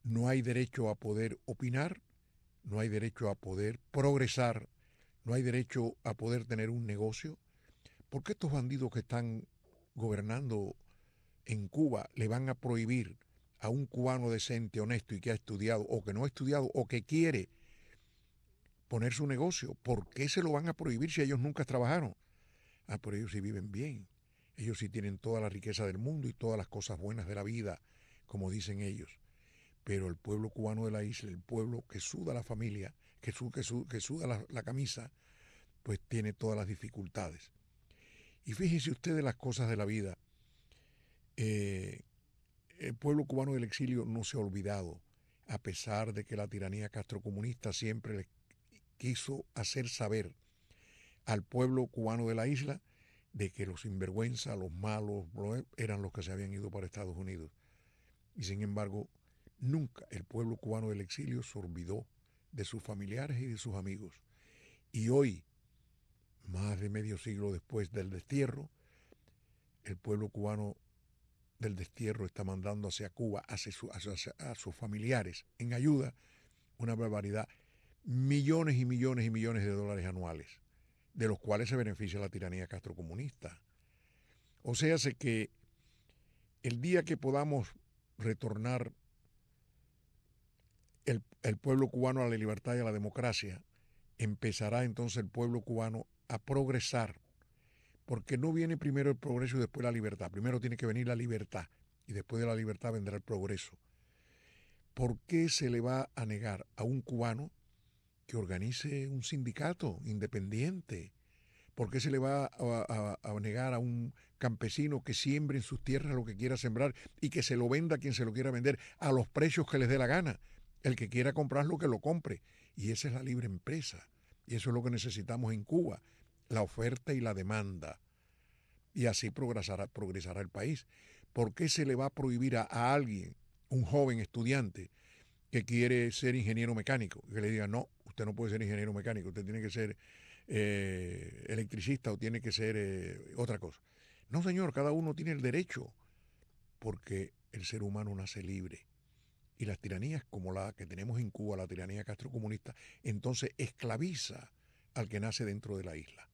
no hay derecho a poder opinar, no hay derecho a poder progresar, no hay derecho a poder tener un negocio. ¿Por qué estos bandidos que están gobernando en Cuba le van a prohibir a un cubano decente, honesto y que ha estudiado, o que no ha estudiado, o que quiere poner su negocio? ¿Por qué se lo van a prohibir si ellos nunca trabajaron? Ah, pero ellos sí viven bien. Ellos sí tienen toda la riqueza del mundo y todas las cosas buenas de la vida, como dicen ellos. Pero el pueblo cubano de la isla, el pueblo que suda la familia, que, su, que, su, que suda la, la camisa, pues tiene todas las dificultades. Y fíjense ustedes las cosas de la vida. Eh, el pueblo cubano del exilio no se ha olvidado, a pesar de que la tiranía castrocomunista siempre le quiso hacer saber al pueblo cubano de la isla de que los sinvergüenza, los malos, eran los que se habían ido para Estados Unidos. Y sin embargo, nunca el pueblo cubano del exilio se olvidó de sus familiares y de sus amigos. Y hoy, más de medio siglo después del destierro, el pueblo cubano del destierro está mandando hacia Cuba, hacia, su, hacia a sus familiares, en ayuda, una barbaridad, millones y millones y millones de dólares anuales, de los cuales se beneficia la tiranía castrocomunista. O sea, sé que el día que podamos retornar el, el pueblo cubano a la libertad y a la democracia, empezará entonces el pueblo cubano a progresar, porque no viene primero el progreso y después la libertad. Primero tiene que venir la libertad y después de la libertad vendrá el progreso. ¿Por qué se le va a negar a un cubano que organice un sindicato independiente? ¿Por qué se le va a, a, a negar a un campesino que siembre en sus tierras lo que quiera sembrar y que se lo venda a quien se lo quiera vender a los precios que les dé la gana? El que quiera comprarlo, que lo compre. Y esa es la libre empresa. Y eso es lo que necesitamos en Cuba, la oferta y la demanda. Y así progresará, progresará el país. ¿Por qué se le va a prohibir a, a alguien, un joven estudiante, que quiere ser ingeniero mecánico, que le diga, no, usted no puede ser ingeniero mecánico, usted tiene que ser eh, electricista o tiene que ser eh, otra cosa? No, señor, cada uno tiene el derecho, porque el ser humano nace libre. Y las tiranías como la que tenemos en Cuba, la tiranía castrocomunista, entonces esclaviza al que nace dentro de la isla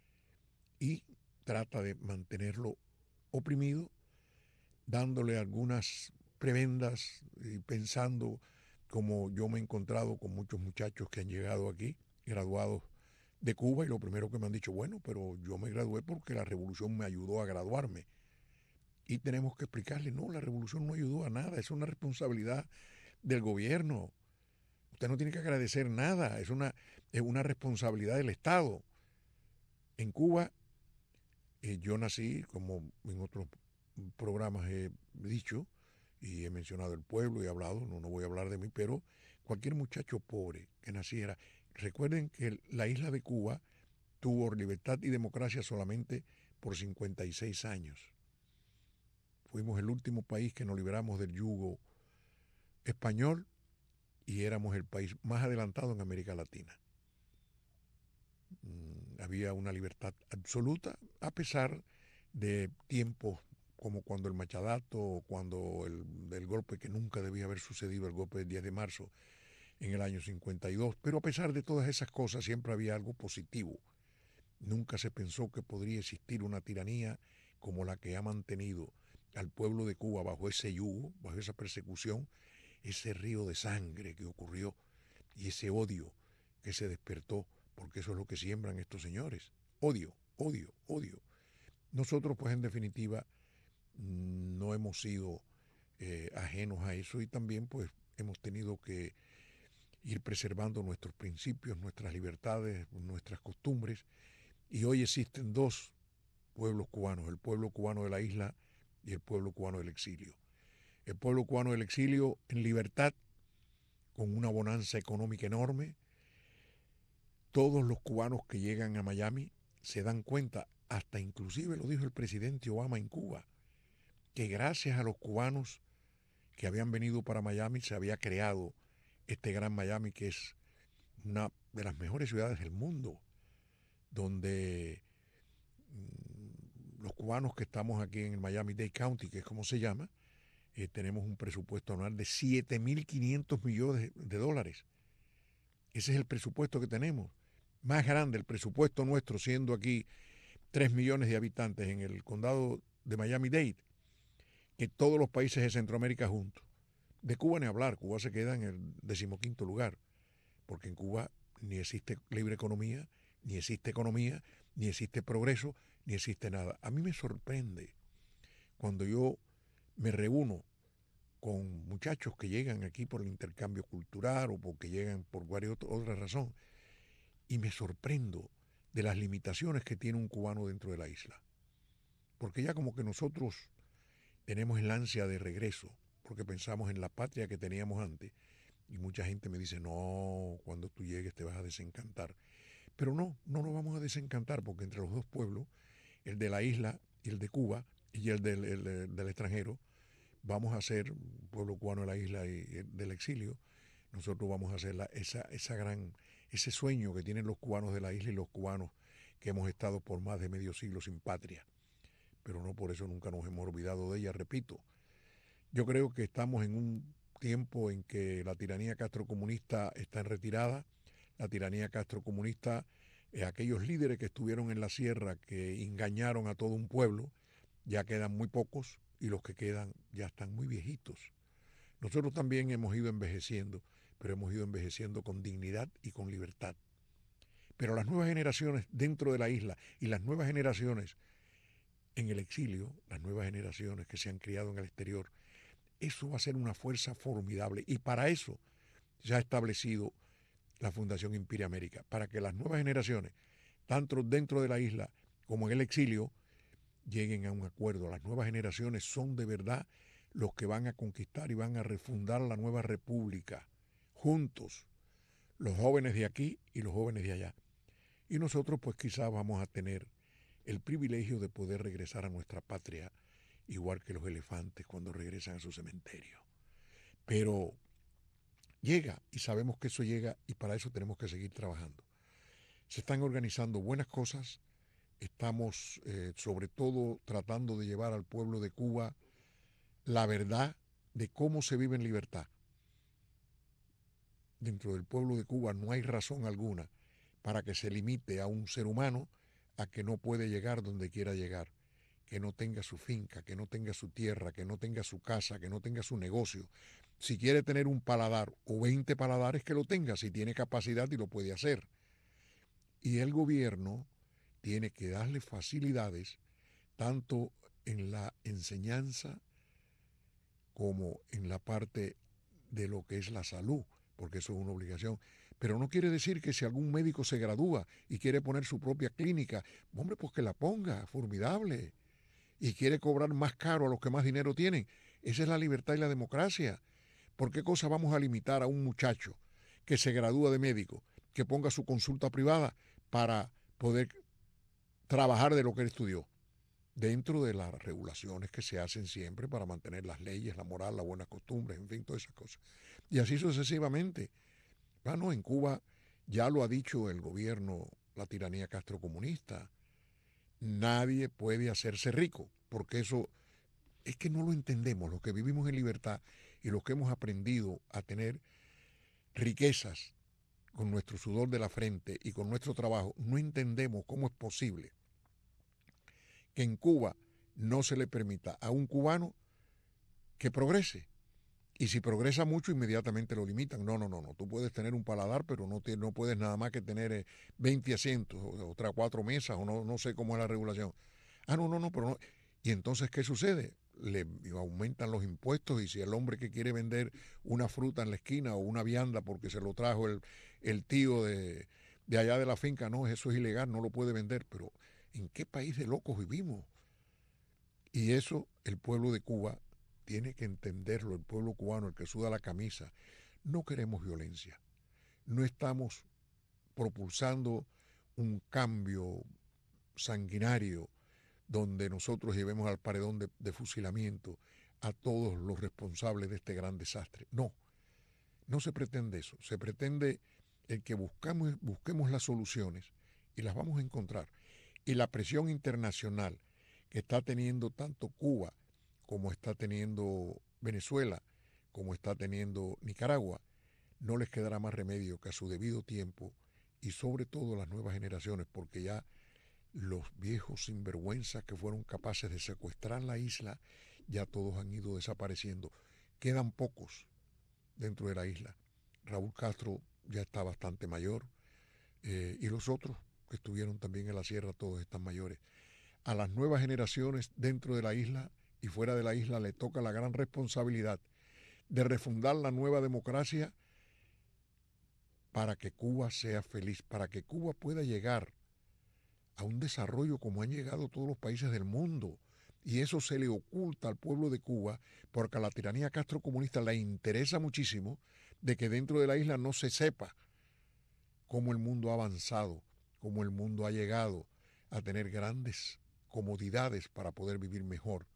y trata de mantenerlo oprimido, dándole algunas prebendas y pensando, como yo me he encontrado con muchos muchachos que han llegado aquí, graduados de Cuba, y lo primero que me han dicho, bueno, pero yo me gradué porque la revolución me ayudó a graduarme. Y tenemos que explicarle, no, la revolución no ayudó a nada, es una responsabilidad del gobierno. Usted no tiene que agradecer nada, es una, es una responsabilidad del Estado. En Cuba, eh, yo nací, como en otros programas he dicho, y he mencionado el pueblo y he hablado, no, no voy a hablar de mí, pero cualquier muchacho pobre que naciera, recuerden que la isla de Cuba tuvo libertad y democracia solamente por cincuenta y seis años. Fuimos el último país que nos liberamos del yugo español y éramos el país más adelantado en América Latina. Mm, había una libertad absoluta a pesar de tiempos como cuando el Machadato o cuando el, el golpe que nunca debía haber sucedido, el golpe del diez de marzo en el año cincuenta y dos. Pero a pesar de todas esas cosas siempre había algo positivo. Nunca se pensó que podría existir una tiranía como la que ha mantenido al pueblo de Cuba bajo ese yugo, bajo esa persecución, ese río de sangre que ocurrió y ese odio que se despertó, porque eso es lo que siembran estos señores. Odio, odio, odio. Nosotros, pues en definitiva, no hemos sido eh, ajenos a eso y también pues hemos tenido que ir preservando nuestros principios, nuestras libertades, nuestras costumbres. Y hoy existen dos pueblos cubanos, el pueblo cubano de la isla y el pueblo cubano del exilio. El pueblo cubano del exilio en libertad, con una bonanza económica enorme. Todos los cubanos que llegan a Miami se dan cuenta, hasta inclusive lo dijo el presidente Obama en Cuba, que gracias a los cubanos que habían venido para Miami se había creado este gran Miami, que es una de las mejores ciudades del mundo, donde los cubanos que estamos aquí en el Miami-Dade County, que es como se llama, eh, tenemos un presupuesto anual de siete mil quinientos millones de dólares. Ese es el presupuesto que tenemos. Más grande el presupuesto nuestro, siendo aquí tres millones de habitantes en el condado de Miami-Dade, que todos los países de Centroamérica juntos. De Cuba ni hablar, Cuba se queda en el decimoquinto lugar, porque en Cuba ni existe libre economía, ni existe economía, ni existe progreso, ni existe nada. A mí me sorprende cuando yo me reúno con muchachos que llegan aquí por el intercambio cultural o porque llegan por cualquier otra razón, y me sorprendo de las limitaciones que tiene un cubano dentro de la isla. Porque ya como que nosotros tenemos el ansia de regreso, porque pensamos en la patria que teníamos antes, y mucha gente me dice, no, cuando tú llegues te vas a desencantar. Pero no, no nos vamos a desencantar, porque entre los dos pueblos, el de la isla y el de Cuba, y el del, el, del extranjero, vamos a ser, pueblo cubano de la isla y del exilio, nosotros vamos a hacer la, esa, esa gran, ese sueño que tienen los cubanos de la isla y los cubanos que hemos estado por más de medio siglo sin patria. Pero no por eso nunca nos hemos olvidado de ella, repito. Yo creo que estamos en un tiempo en que la tiranía castrocomunista está en retirada, la tiranía castrocomunista, eh, aquellos líderes que estuvieron en la sierra, que engañaron a todo un pueblo, ya quedan muy pocos y los que quedan ya están muy viejitos. Nosotros también hemos ido envejeciendo, pero hemos ido envejeciendo con dignidad y con libertad. Pero las nuevas generaciones dentro de la isla y las nuevas generaciones en el exilio, las nuevas generaciones que se han criado en el exterior, eso va a ser una fuerza formidable. Y para eso se ha establecido la Fundación Imperia América, para que las nuevas generaciones, tanto dentro de la isla como en el exilio, lleguen a un acuerdo. Las nuevas generaciones son de verdad los que van a conquistar y van a refundar la nueva república, juntos, los jóvenes de aquí y los jóvenes de allá. Y nosotros pues quizás vamos a tener el privilegio de poder regresar a nuestra patria, igual que los elefantes cuando regresan a su cementerio. Pero llega, y sabemos que eso llega, y para eso tenemos que seguir trabajando. Se están organizando buenas cosas, estamos eh, sobre todo tratando de llevar al pueblo de Cuba la verdad de cómo se vive en libertad. Dentro del pueblo de Cuba no hay razón alguna para que se limite a un ser humano a que no puede llegar donde quiera llegar, que no tenga su finca, que no tenga su tierra, que no tenga su casa, que no tenga su negocio. Si quiere tener un paladar o veinte paladares, que lo tenga, si tiene capacidad y lo puede hacer. Y el gobierno tiene que darle facilidades tanto en la enseñanza como en la parte de lo que es la salud, porque eso es una obligación. Pero no quiere decir que si algún médico se gradúa y quiere poner su propia clínica, hombre, pues que la ponga, formidable. Y quiere cobrar más caro a los que más dinero tienen. Esa es la libertad y la democracia. ¿Por qué cosa vamos a limitar a un muchacho que se gradúa de médico, que ponga su consulta privada para poder trabajar de lo que él estudió? Dentro de las regulaciones que se hacen siempre para mantener las leyes, la moral, las buenas costumbres, en fin, todas esas cosas. Y así sucesivamente. Bueno, en Cuba ya lo ha dicho el gobierno, la tiranía castrocomunista. Nadie puede hacerse rico, porque eso es que no lo entendemos, los que vivimos en libertad y los que hemos aprendido a tener riquezas con nuestro sudor de la frente y con nuestro trabajo, no entendemos cómo es posible que en Cuba no se le permita a un cubano que progrese. Y si progresa mucho, inmediatamente lo limitan. No, no, no, no. Tú puedes tener un paladar, pero no, te, no puedes nada más que tener veinte asientos, o otras cuatro mesas, o no, no sé cómo es la regulación. Ah, no, no, no, pero no. Y entonces, ¿qué sucede? Le aumentan los impuestos, y si el hombre que quiere vender una fruta en la esquina o una vianda porque se lo trajo el, el tío de, de allá de la finca, no, eso es ilegal, no lo puede vender. Pero ¿en qué país de locos vivimos? Y eso el pueblo de Cuba tiene que entenderlo, el pueblo cubano, el que suda la camisa. No queremos violencia. No estamos propulsando un cambio sanguinario donde nosotros llevemos al paredón de, de fusilamiento a todos los responsables de este gran desastre. No, no se pretende eso. Se pretende el que buscamos, busquemos las soluciones, y las vamos a encontrar. Y la presión internacional que está teniendo tanto Cuba como está teniendo Venezuela, como está teniendo Nicaragua, no les quedará más remedio que a su debido tiempo, y sobre todo las nuevas generaciones, porque ya los viejos sinvergüenzas que fueron capaces de secuestrar la isla, ya todos han ido desapareciendo. Quedan pocos dentro de la isla. Raúl Castro ya está bastante mayor, eh, y los otros que estuvieron también en la sierra, todos están mayores. A las nuevas generaciones dentro de la isla y fuera de la isla le toca la gran responsabilidad de refundar la nueva democracia para que Cuba sea feliz, para que Cuba pueda llegar a un desarrollo como han llegado todos los países del mundo. Y eso se le oculta al pueblo de Cuba porque a la tiranía castrocomunista le interesa muchísimo de que dentro de la isla no se sepa cómo el mundo ha avanzado, cómo el mundo ha llegado a tener grandes comodidades para poder vivir mejor.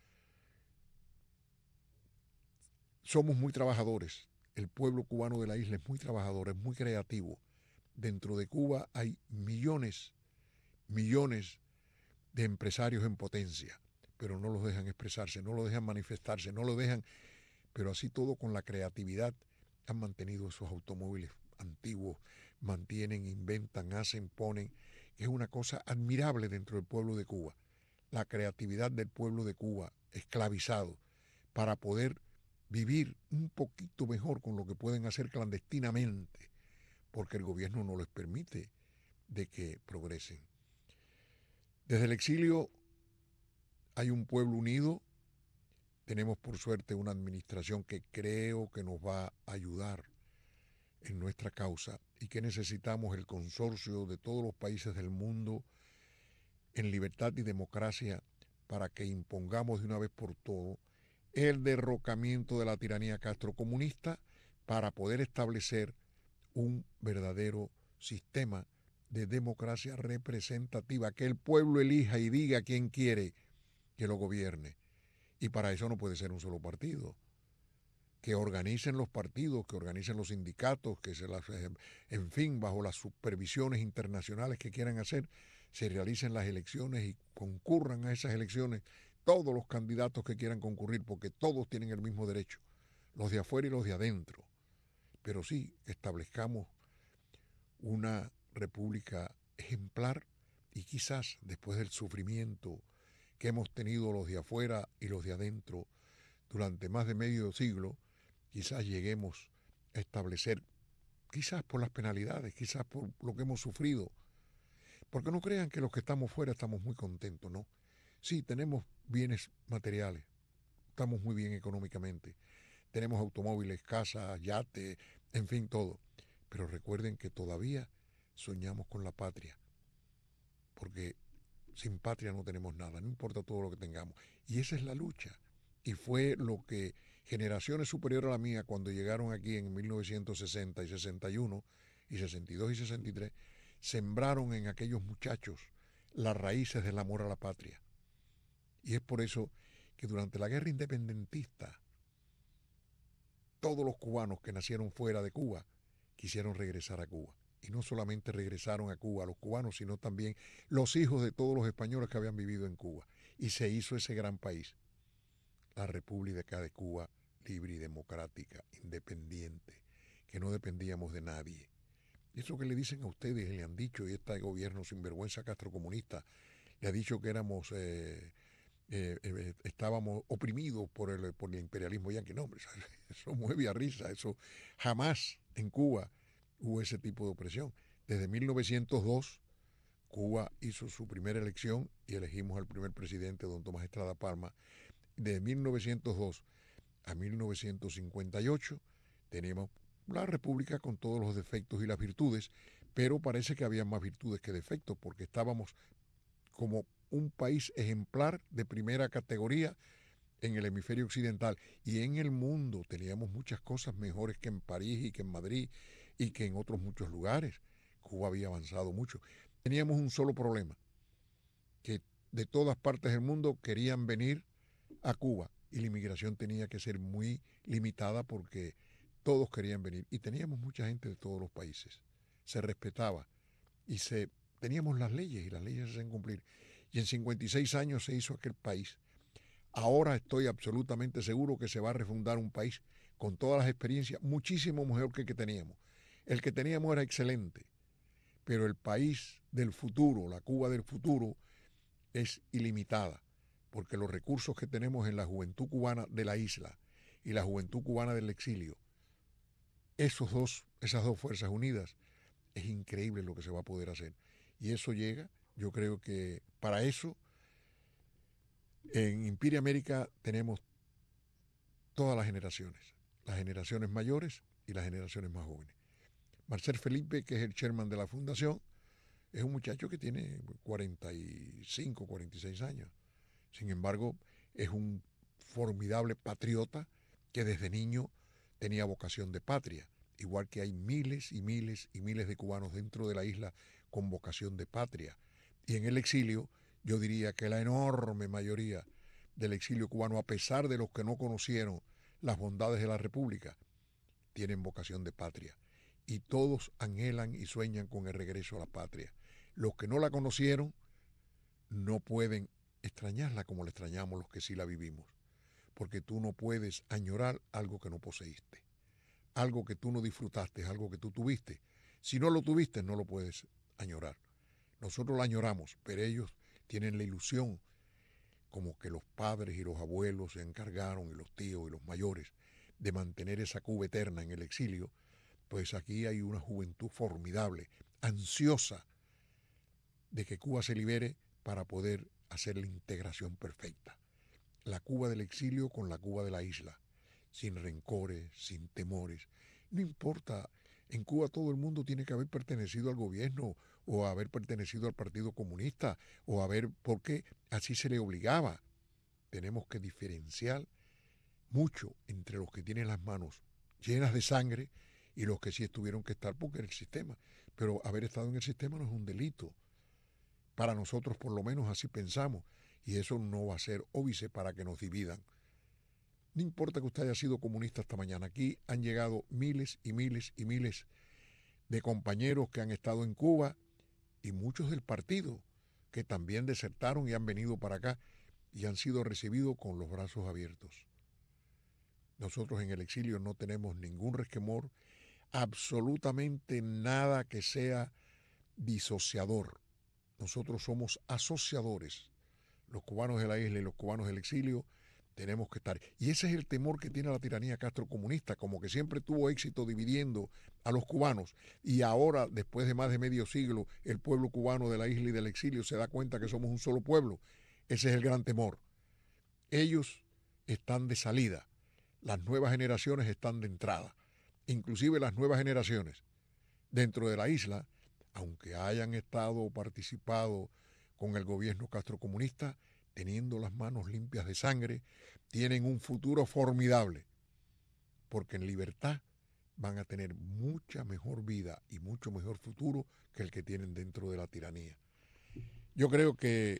Somos muy trabajadores. El pueblo cubano de la isla es muy trabajador, es muy creativo. Dentro de Cuba hay millones, millones de empresarios en potencia, pero no los dejan expresarse, no los dejan manifestarse, no lo dejan, pero así todo con la creatividad han mantenido esos automóviles antiguos, mantienen, inventan, hacen, ponen, que es una cosa admirable dentro del pueblo de Cuba. La creatividad del pueblo de Cuba, esclavizado, para poder vivir un poquito mejor con lo que pueden hacer clandestinamente, porque el gobierno no les permite de que progresen. Desde el exilio hay un pueblo unido, tenemos por suerte una administración que creo que nos va a ayudar en nuestra causa y que necesitamos el consorcio de todos los países del mundo en libertad y democracia para que impongamos de una vez por todo el derrocamiento de la tiranía castrocomunista para poder establecer un verdadero sistema de democracia representativa, que el pueblo elija y diga quién quiere que lo gobierne. Y para eso no puede ser un solo partido. Que organicen los partidos, que organicen los sindicatos, que se las, en fin, bajo las supervisiones internacionales que quieran hacer, se realicen las elecciones y concurran a esas elecciones todos los candidatos que quieran concurrir, porque todos tienen el mismo derecho, los de afuera y los de adentro. Pero sí, establezcamos una república ejemplar y quizás después del sufrimiento que hemos tenido los de afuera y los de adentro durante más de medio siglo, quizás lleguemos a establecer, quizás por las penalidades, quizás por lo que hemos sufrido, porque no crean que los que estamos fuera estamos muy contentos, ¿no? Sí, tenemos bienes materiales, estamos muy bien económicamente, tenemos automóviles, casas, yates, en fin, todo, pero recuerden que todavía soñamos con la patria, porque sin patria no tenemos nada, no importa todo lo que tengamos, y esa es la lucha, y fue lo que generaciones superiores a la mía, cuando llegaron aquí en mil novecientos sesenta y sesenta y uno, y sesenta y dos y sesenta y tres, sembraron en aquellos muchachos las raíces del amor a la patria. Y es por eso que durante la guerra independentista, todos los cubanos que nacieron fuera de Cuba quisieron regresar a Cuba. Y no solamente regresaron a Cuba los cubanos, sino también los hijos de todos los españoles que habían vivido en Cuba. Y se hizo ese gran país, la República de Cuba, libre y democrática, independiente, que no dependíamos de nadie. Eso que le dicen a ustedes, le han dicho, y este gobierno sinvergüenza castrocomunista, le ha dicho que éramos, eh, eh, eh, estábamos oprimidos por el, por el imperialismo yanqui. No, hombre, eso mueve a risa, eso jamás en Cuba hubo ese tipo de opresión. Desde mil novecientos dos, Cuba hizo su primera elección y elegimos al primer presidente, don Tomás Estrada Palma. De mil novecientos dos a mil novecientos cincuenta y ocho teníamos la república con todos los defectos y las virtudes, pero parece que había más virtudes que defectos, porque estábamos como un país ejemplar de primera categoría en el hemisferio occidental y en el mundo. Teníamos muchas cosas mejores que en París y que en Madrid y que en otros muchos lugares. Cuba había avanzado mucho. Teníamos un solo problema, que de todas partes del mundo querían venir a Cuba y la inmigración tenía que ser muy limitada porque todos querían venir y teníamos mucha gente de todos los países. Se respetaba y se teníamos las leyes y las leyes se hacen cumplir. Y en cincuenta y seis años se hizo aquel país. Ahora estoy absolutamente seguro que se va a refundar un país con todas las experiencias, muchísimo mejor que el que teníamos. El que teníamos era excelente, pero el país del futuro, la Cuba del futuro, es ilimitada, porque los recursos que tenemos en la juventud cubana de la isla y la juventud cubana del exilio, esos dos, esas dos fuerzas unidas, es increíble lo que se va a poder hacer. Y eso llega, yo creo que para eso, en Imperia América tenemos todas las generaciones, las generaciones mayores y las generaciones más jóvenes. Marcel Felipe, que es el chairman de la fundación, es un muchacho que tiene cuarenta y cinco, cuarenta y seis años. Sin embargo, es un formidable patriota que desde niño tenía vocación de patria, igual que hay miles y miles y miles de cubanos dentro de la isla con vocación de patria. Y en el exilio, yo diría que la enorme mayoría del exilio cubano, a pesar de los que no conocieron las bondades de la República, tienen vocación de patria. Y todos anhelan y sueñan con el regreso a la patria. Los que no la conocieron no pueden extrañarla como la extrañamos los que sí la vivimos. Porque tú no puedes añorar algo que no poseíste. Algo que tú no disfrutaste, algo que tú tuviste. Si no lo tuviste, no lo puedes añorar. Nosotros la añoramos, pero ellos tienen la ilusión, como que los padres y los abuelos se encargaron, y los tíos y los mayores, de mantener esa Cuba eterna en el exilio. Pues aquí hay una juventud formidable, ansiosa de que Cuba se libere para poder hacer la integración perfecta. La Cuba del exilio con la Cuba de la isla, sin rencores, sin temores. No importa, en Cuba todo el mundo tiene que haber pertenecido al gobierno o haber pertenecido al Partido Comunista o haber, porque así se le obligaba. Tenemos que diferenciar mucho entre los que tienen las manos llenas de sangre y los que sí tuvieron que estar porque era el sistema. Pero haber estado en el sistema no es un delito. Para nosotros por lo menos así pensamos. Y eso no va a ser óbice para que nos dividan. No importa que usted haya sido comunista esta mañana. Aquí han llegado miles y miles y miles de compañeros que han estado en Cuba y muchos del partido que también desertaron y han venido para acá y han sido recibidos con los brazos abiertos. Nosotros en el exilio no tenemos ningún resquemor, absolutamente nada que sea disociador. Nosotros somos asociadores. Los cubanos de la isla y los cubanos del exilio tenemos que estar. Y ese es el temor que tiene la tiranía castrocomunista, como que siempre tuvo éxito dividiendo a los cubanos y ahora, después de más de medio siglo, el pueblo cubano de la isla y del exilio se da cuenta que somos un solo pueblo. Ese es el gran temor. Ellos están de salida, las nuevas generaciones están de entrada. Inclusive las nuevas generaciones dentro de la isla, aunque hayan estado o participado con el gobierno castrocomunista, teniendo las manos limpias de sangre, tienen un futuro formidable, porque en libertad van a tener mucha mejor vida y mucho mejor futuro que el que tienen dentro de la tiranía. Yo creo que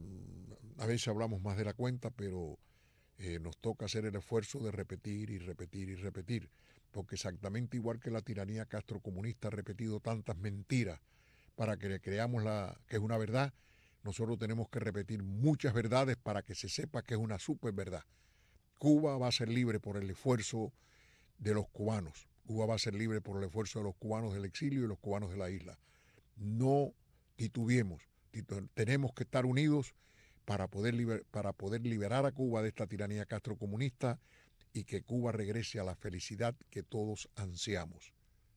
a veces hablamos más de la cuenta, pero eh, nos toca hacer el esfuerzo de repetir y repetir y repetir, porque exactamente igual que la tiranía castrocomunista ha repetido tantas mentiras para que le creamos la, que es una verdad, nosotros tenemos que repetir muchas verdades para que se sepa que es una super verdad. Cuba va a ser libre por el esfuerzo de los cubanos. Cuba va a ser libre por el esfuerzo de los cubanos del exilio y los cubanos de la isla. No titubeemos. Tenemos que estar unidos para poder, liber, para poder liberar a Cuba de esta tiranía castrocomunista y que Cuba regrese a la felicidad que todos ansiamos.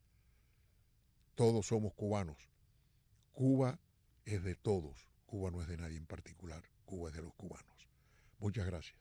Todos somos cubanos. Cuba es de todos. Cuba no es de nadie en particular. Cuba es de los cubanos. Muchas gracias.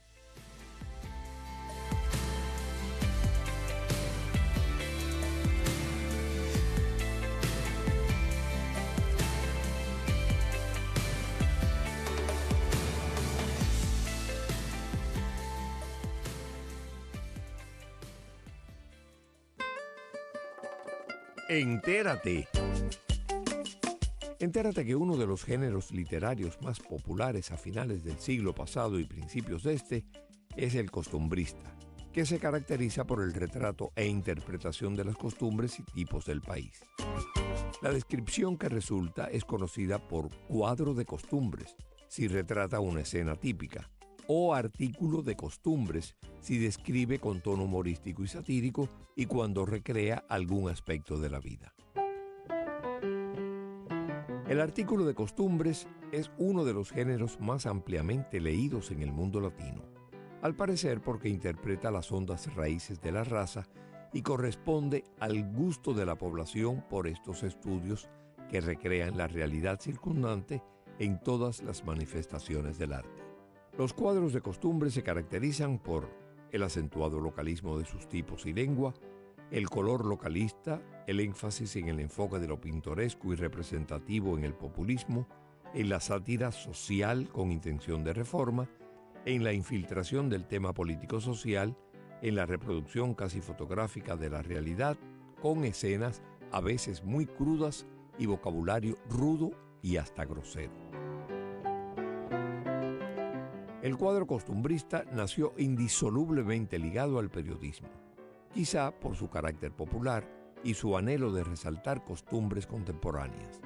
Entérate. Entérate que uno de los géneros literarios más populares a finales del siglo pasado y principios de este es el costumbrista, que se caracteriza por el retrato e interpretación de las costumbres y tipos del país. La descripción que resulta es conocida por cuadro de costumbres, si retrata una escena típica, o artículo de costumbres si describe con tono humorístico y satírico y cuando recrea algún aspecto de la vida. El artículo de costumbres es uno de los géneros más ampliamente leídos en el mundo latino, al parecer porque interpreta las hondas raíces de la raza y corresponde al gusto de la población por estos estudios que recrean la realidad circundante en todas las manifestaciones del arte. Los cuadros de costumbres se caracterizan por el acentuado localismo de sus tipos y lengua, el color localista, el énfasis en el enfoque de lo pintoresco y representativo en el populismo, en la sátira social con intención de reforma, en la infiltración del tema político-social, en la reproducción casi fotográfica de la realidad, con escenas a veces muy crudas y vocabulario rudo y hasta grosero. El cuadro costumbrista nació indisolublemente ligado al periodismo, quizá por su carácter popular y su anhelo de resaltar costumbres contemporáneas.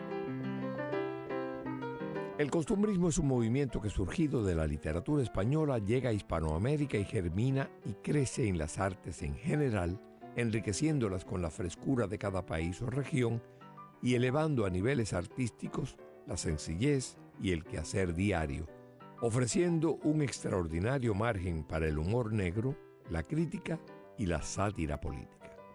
El costumbrismo es un movimiento que, surgido de la literatura española, llega a Hispanoamérica y germina y crece en las artes en general, enriqueciéndolas con la frescura de cada país o región y elevando a niveles artísticos la sencillez y el quehacer diario, ofreciendo un extraordinario margen para el humor negro, la crítica y la sátira política.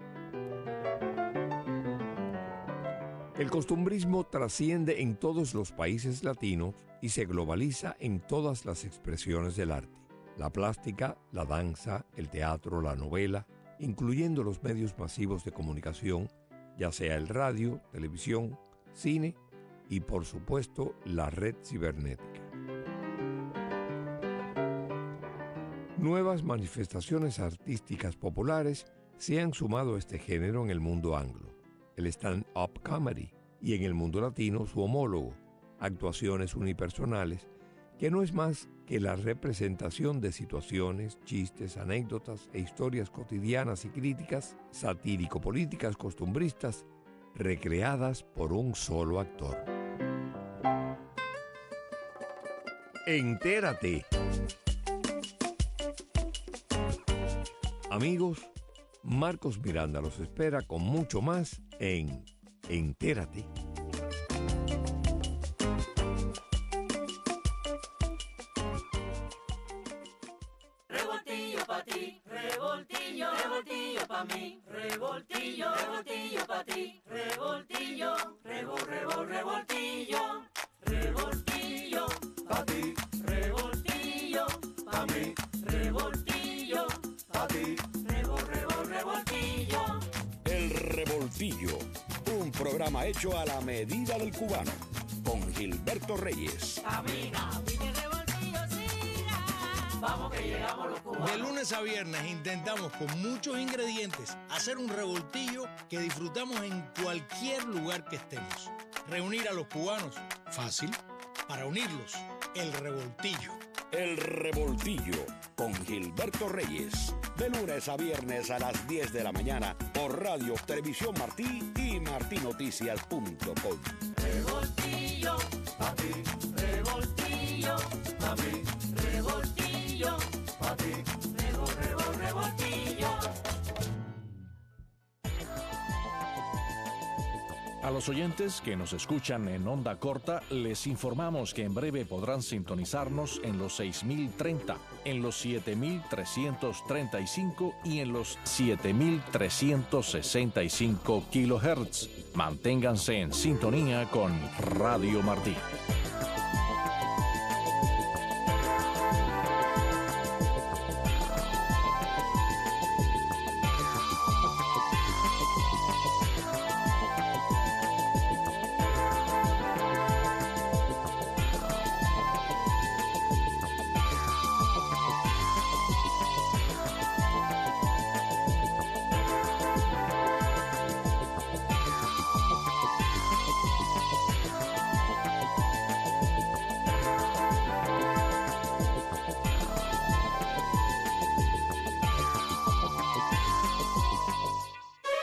El costumbrismo trasciende en todos los países latinos y se globaliza en todas las expresiones del arte: la plástica, la danza, el teatro, la novela, incluyendo los medios masivos de comunicación, ya sea el radio, televisión, cine y, por supuesto, la red cibernética. Nuevas manifestaciones artísticas populares se han sumado a este género en el mundo anglo: el stand-up comedy, y en el mundo latino su homólogo, actuaciones unipersonales, que no es más que la representación de situaciones, chistes, anécdotas e historias cotidianas y críticas, satírico-políticas costumbristas, recreadas por un solo actor. Entérate. Amigos, Marcos Miranda los espera con mucho más en Entérate. Revoltillo pa' ti, revoltillo, revoltillo pa' mí, revoltillo, revoltillo pa' ti, revoltillo, revol, revol, revoltillo, revoltillo pa' ti, revoltillo pa' mí, revoltillo pa' ti, revol, revol, revoltillo. El Revoltillo, un programa hecho a la medida del cubano, con Gilberto Reyes. Camina, pide revoltillo, siga. Vamos que llegamos los cubanos. De lunes a viernes intentamos con muchos ingredientes hacer un revoltillo que disfrutamos en cualquier lugar que estemos. Reunir a los cubanos, fácil. Para unirlos, el revoltillo. El Revoltillo, con Gilberto Reyes. De lunes a viernes a las diez de la mañana por Radio Televisión Martí y martí noticias punto com. Revoltillo, pa' ti, revoltillo, pa' mí, revoltillo, pa' ti, revol, revol, revoltillo. A los oyentes que nos escuchan en onda corta, les informamos que en breve podrán sintonizarnos en los seis mil treinta, en los siete mil trescientos treinta y cinco y en los siete mil trescientos sesenta y cinco kilohertz. Manténganse en sintonía con Radio Martí.